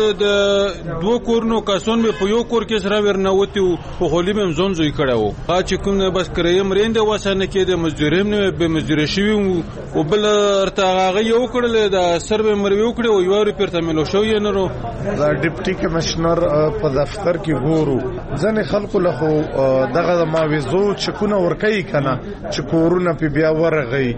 [SPEAKER 24] د دوه کورونو کاسون به په یو کور کې سره ورنوتی او خولي به زون زوی کړو ها چې کوم بس کریم رینده وسنه کې د مزدوریم نه به مزدور شي او بل ارتغه یو کړل د سر به مروي وکړو او یو ریپر ته ملو شو یې نو
[SPEAKER 9] د ډیپټي کمشنر په دفتر کې ګورو ځنه خلکو له دغه ماویزو چکونه ورکې کنه چې کورونه په بیا ورغی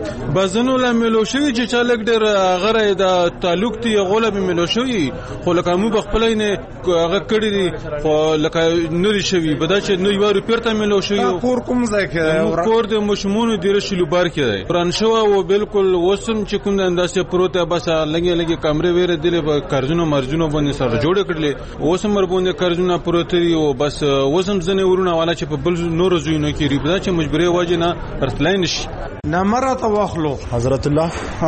[SPEAKER 24] بزنو له ملو شي چې چالک ډېر غره د تعلق تی غوله به ملو شي خو لکه مو بخپلای نه هغه کړی دي خو لکه نوري شوی بدا چې نو یو ریپر ته ملو شي
[SPEAKER 9] کور کوم ځای کې
[SPEAKER 24] کور د مشمونو ډیر شلو بار کې پران شو او بالکل وسم چې کوم انداسه پروته بس لګي لګي کمرې ویره دله په قرضونو مرجونو باندې سره جوړ کړل وسم مر باندې قرضونه پروته او بس وسم ځنه ورونه والا چې په بل نور زوینو کې ریبدا چې مجبوري واجب نه پرتلای نشي
[SPEAKER 9] نمره ته واخلو
[SPEAKER 12] حضرت الله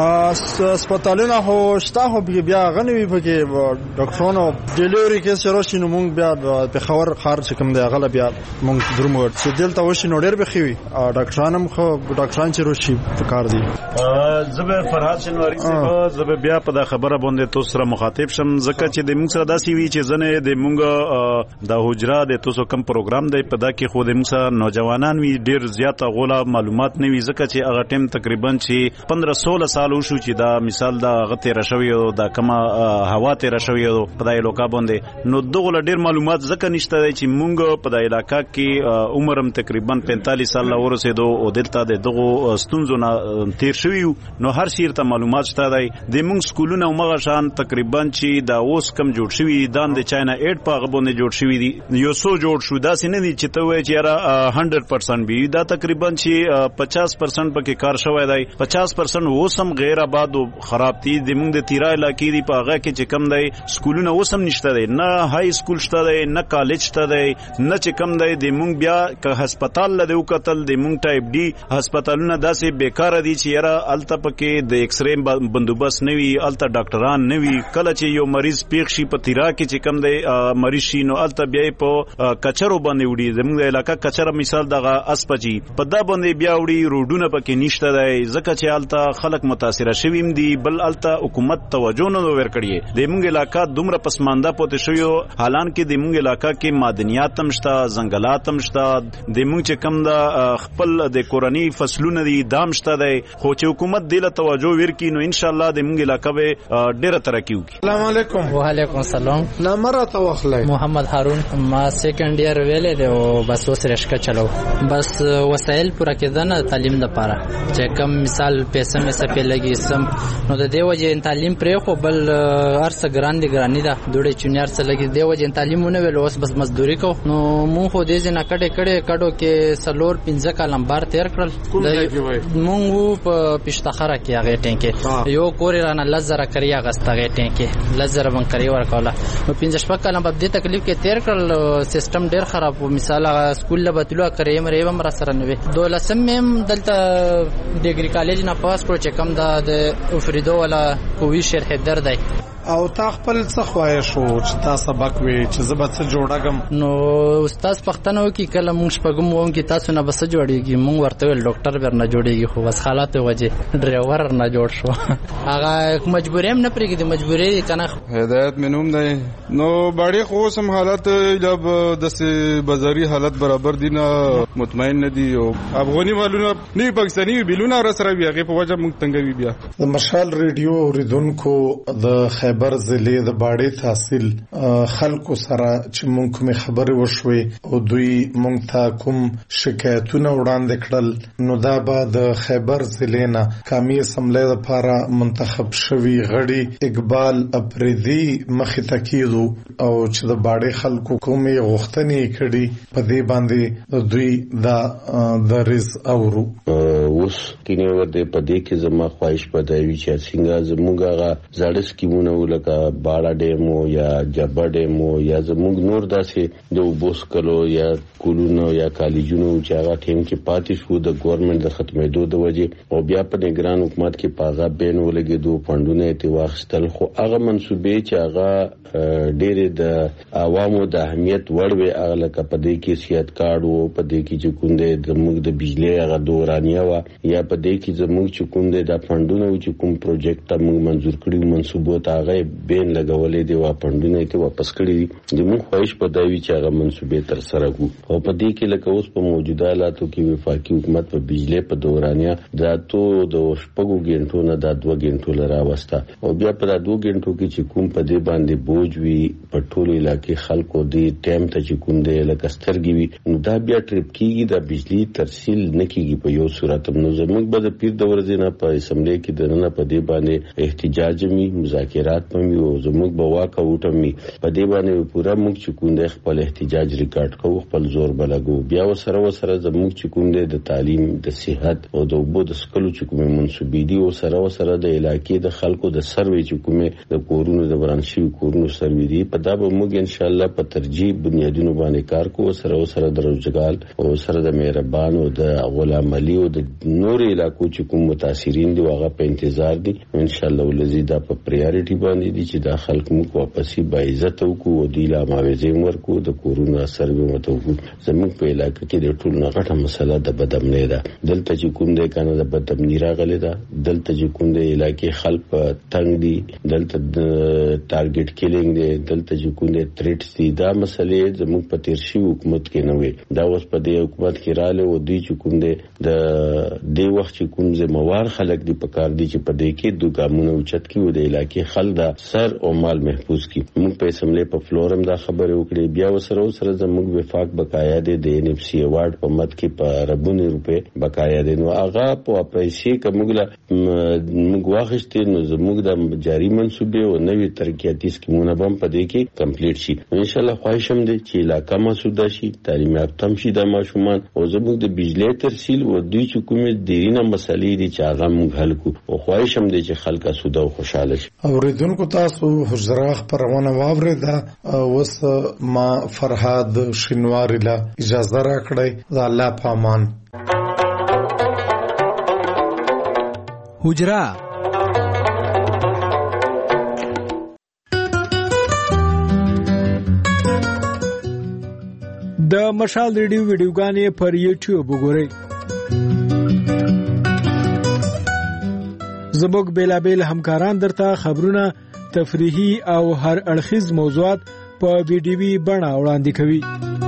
[SPEAKER 12] هسپتالونه هو شته هو بیا غنوي پکې ډاکټرونو ډیلیوري کې سره شنو مونږ بیا په خبر خار چې کوم دی غل بیا مونږ درمو چې دلته وشي نو ډیر بخوي ډاکټرانو خو ډاکټران چې روشي په کار دي
[SPEAKER 2] زبر فرحات شنواری صاحب زبر بیا په خبره باندې تو سره مخاطب شم زکه چې د موږ سره داسي وی چې زنه د موږ د حجره د توسو کم پروګرام دی په دا کې خو د موږ سره نوجوانان وی ډیر زیاته غولا معلومات نه وی زکه چې هغه ټیم تقریبا چې پندرہ سولہ سال وشو چې دا مثال دا غته راشوي او دا کما هوا ته راشوي په دای لوکا باندې نو دغه ډیر معلومات زکه نشته چې موږ په دای علاقہ کې عمرم تقریبا پینتالیس سال لا ورسېدو او دلته د دغه ستونزو نه تیر شوی نو هر شیر ته معلومات شته دی د موږ سکولونه مغه شان تقریبا چې دا اوس کم جوړ شوی دان د چاینا ایټ په غبونه جوړ شوی دی یو سو جوړ شو دا سینه دي چې ته وای چې را هندرد پرسنټ به دا تقریبا چې پچاس پرسنټ پکې کار شوی دی پچاس پرسنټ اوسم غیر آباد او خراب دي د موږ د تیرا علاقې دی په هغه کې چې کم دی سکولونه اوسم نشته دی نه های سکول شته دی نه کالج شته دی نه چې کم دی د موږ بیا که هسپتال لدی وکتل د موږ ټایپ ډي هسپتالونه داسې بیکاره دي چې یاره الته پکې د ایکس رې بندوبست نه وي الته ډاکټران نه وي کله چې یو مریض پیښ شي په تیرا کې چې کم دی مریض شي نو الته بیا په کچرو باندې وړي زموږ د علاقې کچره مثال دغه اسپجی په دا باندې بیا وړي روډونه پکې نشته دی ځکه چې الته خلک متاثر شویم دي بل الته حکومت توجه نه ورکړي د موږ علاقې دومره پسمانده پاتې شوی حالانکه د موږ علاقې کې معدنیات هم شته ځنګلات هم شته د موږ چې کم دا خپل د کورنی فصلونه دي دام شته دی خو چې حکومت دله توجه ورکړي نو ان شاء الله د موږ علاقې به ډیره ترقی وکړي
[SPEAKER 13] السلام علیکم
[SPEAKER 12] وعلیکم السلام
[SPEAKER 9] نمبر ته واخلای
[SPEAKER 13] محمد هارون ما سیکنډ ایئر ویلې دی او بس اوس رشکه چلو بس وسایل پوره کېدنه تعلیم لپاره چې کم مثال پیسې مې سپې لګي سم نو د دې وجه تعلیم پرې خو بل ارڅ ګران دي ګرانی ده دوړې چونیار څه لګي د وجه تعلیمونه ویل اوس بس مزدوري کو نو مونږ خو دې نه کډه کډه کډو کې سلور پنځه کالم بار تیر کړل مونږ په پښتخره کې هغه ټینګه یو کور رانه لزر کړی هغه ستغه ټینګه لزر بن کړی ورکوله نو پنځه شپه کالم په دې تکلیف کې تیر کړل سیستم ډیر خراب و مثال سکول له بتلو کړې مې هم را سره نه وي دولسم مې دلته ډیګری کالج نه پاس کړ چې کم دا د افریدو ولا کوي شرح در دی
[SPEAKER 9] او تا خپل څه خوای شو چې تاسو سبق وی چې زبر څه جوړاګم
[SPEAKER 13] نو استاد پښتنو کې کله موږ شپږم ووم کې تاسو نه بس جوړیږي موږ ورته ول ډاکټر بر نه جوړیږي خو بس حالات وجه ډرایور نه جوړ شو هغه مجبورې هم نه پرېږدي مجبورې کنه
[SPEAKER 14] هدایت منوم دی نو باندې خو سم حالت لب د بازاري حالت برابر دي نه مطمئن نه دي او افغاني والونه نه پاکستاني بلونه را سره وي هغه په وجه موږ تنګوي بیا
[SPEAKER 22] د مشال ریډیو اوریدونکو د خیبر ضلع د باړې تحصیل خلکو سره چې مونږ کوم خبرې وشوي او دوی مونږ ته کوم شکایتونه وړاندې کړل نو دا به د خیبر ضلع نه قومي اسمبلی لپاره منتخب شوی غړي اقبال اپریدي مخې ته کېدو او چې د باړې خلکو کومې غوښتنې کړي په دې باندې دوی دا دریز اورو
[SPEAKER 15] اوس کینه ورته په دې کې زما خواهش پدوي چې څنګه زموږ هغه زړه سکیمونه لکه باړه ډیمو یا جبا ډیمو یا زموږ نور داسې د وبوس کلو یا کولونو یا کالجونو چې هغه ټیم کې پاتې شو د ګورنمنت د ختمېدو د وجې او بیا په نگران حکومت کې پاغه بین ولګېدو فندونه ته واخستل خو هغه منسوبې چې هغه ډېر د عوامو د اهمیت وړوي هغه لکه په دې کې سیادت کارت وو په دې کې چې کوم د موږ د بجلی هغه دورانیه وا یا په دې کې زموږ چې کوم د فندونه چې کوم پروجیکټ موږ منزور کړی منسوبو ته هغه بین لګولې دی وا فندونه ته واپس کړی دي د موږ خواهش پدوي چې هغه منسوبې تر سره کو او په دې کې لکه اوس په موجوده حالاتو کې وفاقي حکومت په بجلی په دورانیه ذاتو د شپږو غنټو نه د دوه غنټو لرا وستا او بیا په دوه غنټو کې چې کوم په دې باندې بوج وی په ټولو علاقې خلکو دې ټیم ته چې کوم دې لکه سترګي وي نو دا بیا ټریپ کیږي د بجلی ترسیل نکېږي په یو صورت ساتم. نو زموږ به د پیر د ورځې نه په اسمبلی کې د نه په دې باندې احتجاج می مذاکرات می او زموږ به واک اوټم می په دې باندې پورا موږ چې کوم د خپل احتجاج ریکارډ کوو خپل زور بلګو. بیا وسره وسره زموږ چې کوم د تعلیم د صحت او د وبو د سکلو چې کوم منسوبې دي او سره وسره د علاقې د خلکو د سروي چې کوم د کورونو د برانشي کورونو سروي دي په دا به موږ ان شاء الله په ترجیح بنیادونو باندې کار کوو. سره وسره د روزګار او سره د مهربان او د غلام علي او د نور علاقو چې کوم متاثرین دي هغه په انتظار دي. ان شاء الله ولزي دا په پریارټي باندې دي چې دا خلک موږ واپسي با عزت او کو دی لا ماوي ورکو د کورونو سروي متو زموږ په علاقې کې د ټول نغټه مسله د بدامنۍ ده. دلته چې کوم د کنه د بدامنۍ راغلي ده دلته چې کوم د علاقې خلک تنگ دي دلته ټارګټ کیلینګ دي دلته چې کوم د تریټس دي. دا مسلې زموږ په تیرشي حکومت کې نه وي. دا اوس په دې حکومت کې رااله او دوی چې کوم د د وخت چې کوم زموار خلک دي په کار دي چې په دې کې دوه ګامونه اوچت کی او د علاقې خلک دا سر او مال محفوظ کی. موږ په اسمبلی په فلورم دا خبره وکړې. بیا وسره سره زموږ وفاق بقایا دي د ان اف سی ایوارډ په مد کې په ربونی روپے بقایا دي. نو هغه په پیسې کومګله موږ واخښتې نو زموږ د جاری منصوبې او نوې ترقیاتي سکیمونه هم په دې کې کمپلیټ شي. ان شاء الله خواهشم دي چې علاقہ مسوده شي تعلیم یافته شي د ماشومان او زموږ د بجلی ترسیل او دوی چې کومه ډیرینه مسلې دي چې هغه موږ حل کو او خواهشم دي چې خلک سوده او خوشاله شي.
[SPEAKER 22] اوریدونکو تاسو حجره خبرونه واوریده. اوس ما فرهاد شینواری لا اجازه راکړئ. الله پامان.
[SPEAKER 16] حجره د مشال ریډیو ویډیوګانې پر یوټیوب وګورئ. زموږ بیلابیل همکاران درته خبرونه تفریحي او هر اړخیز موضوعات په ویډیوي بڼه وړاندې کوي.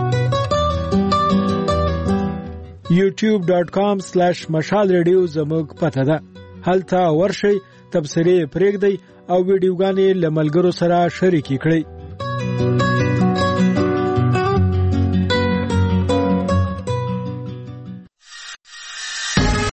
[SPEAKER 16] یوټیوب ډاٹ کام سلیش مشال ریډیو زموږ پته ده. هلته ورشئ تبصرې پرېږدئ او ویډیوګانې له ملګرو سره شریکې کړئ.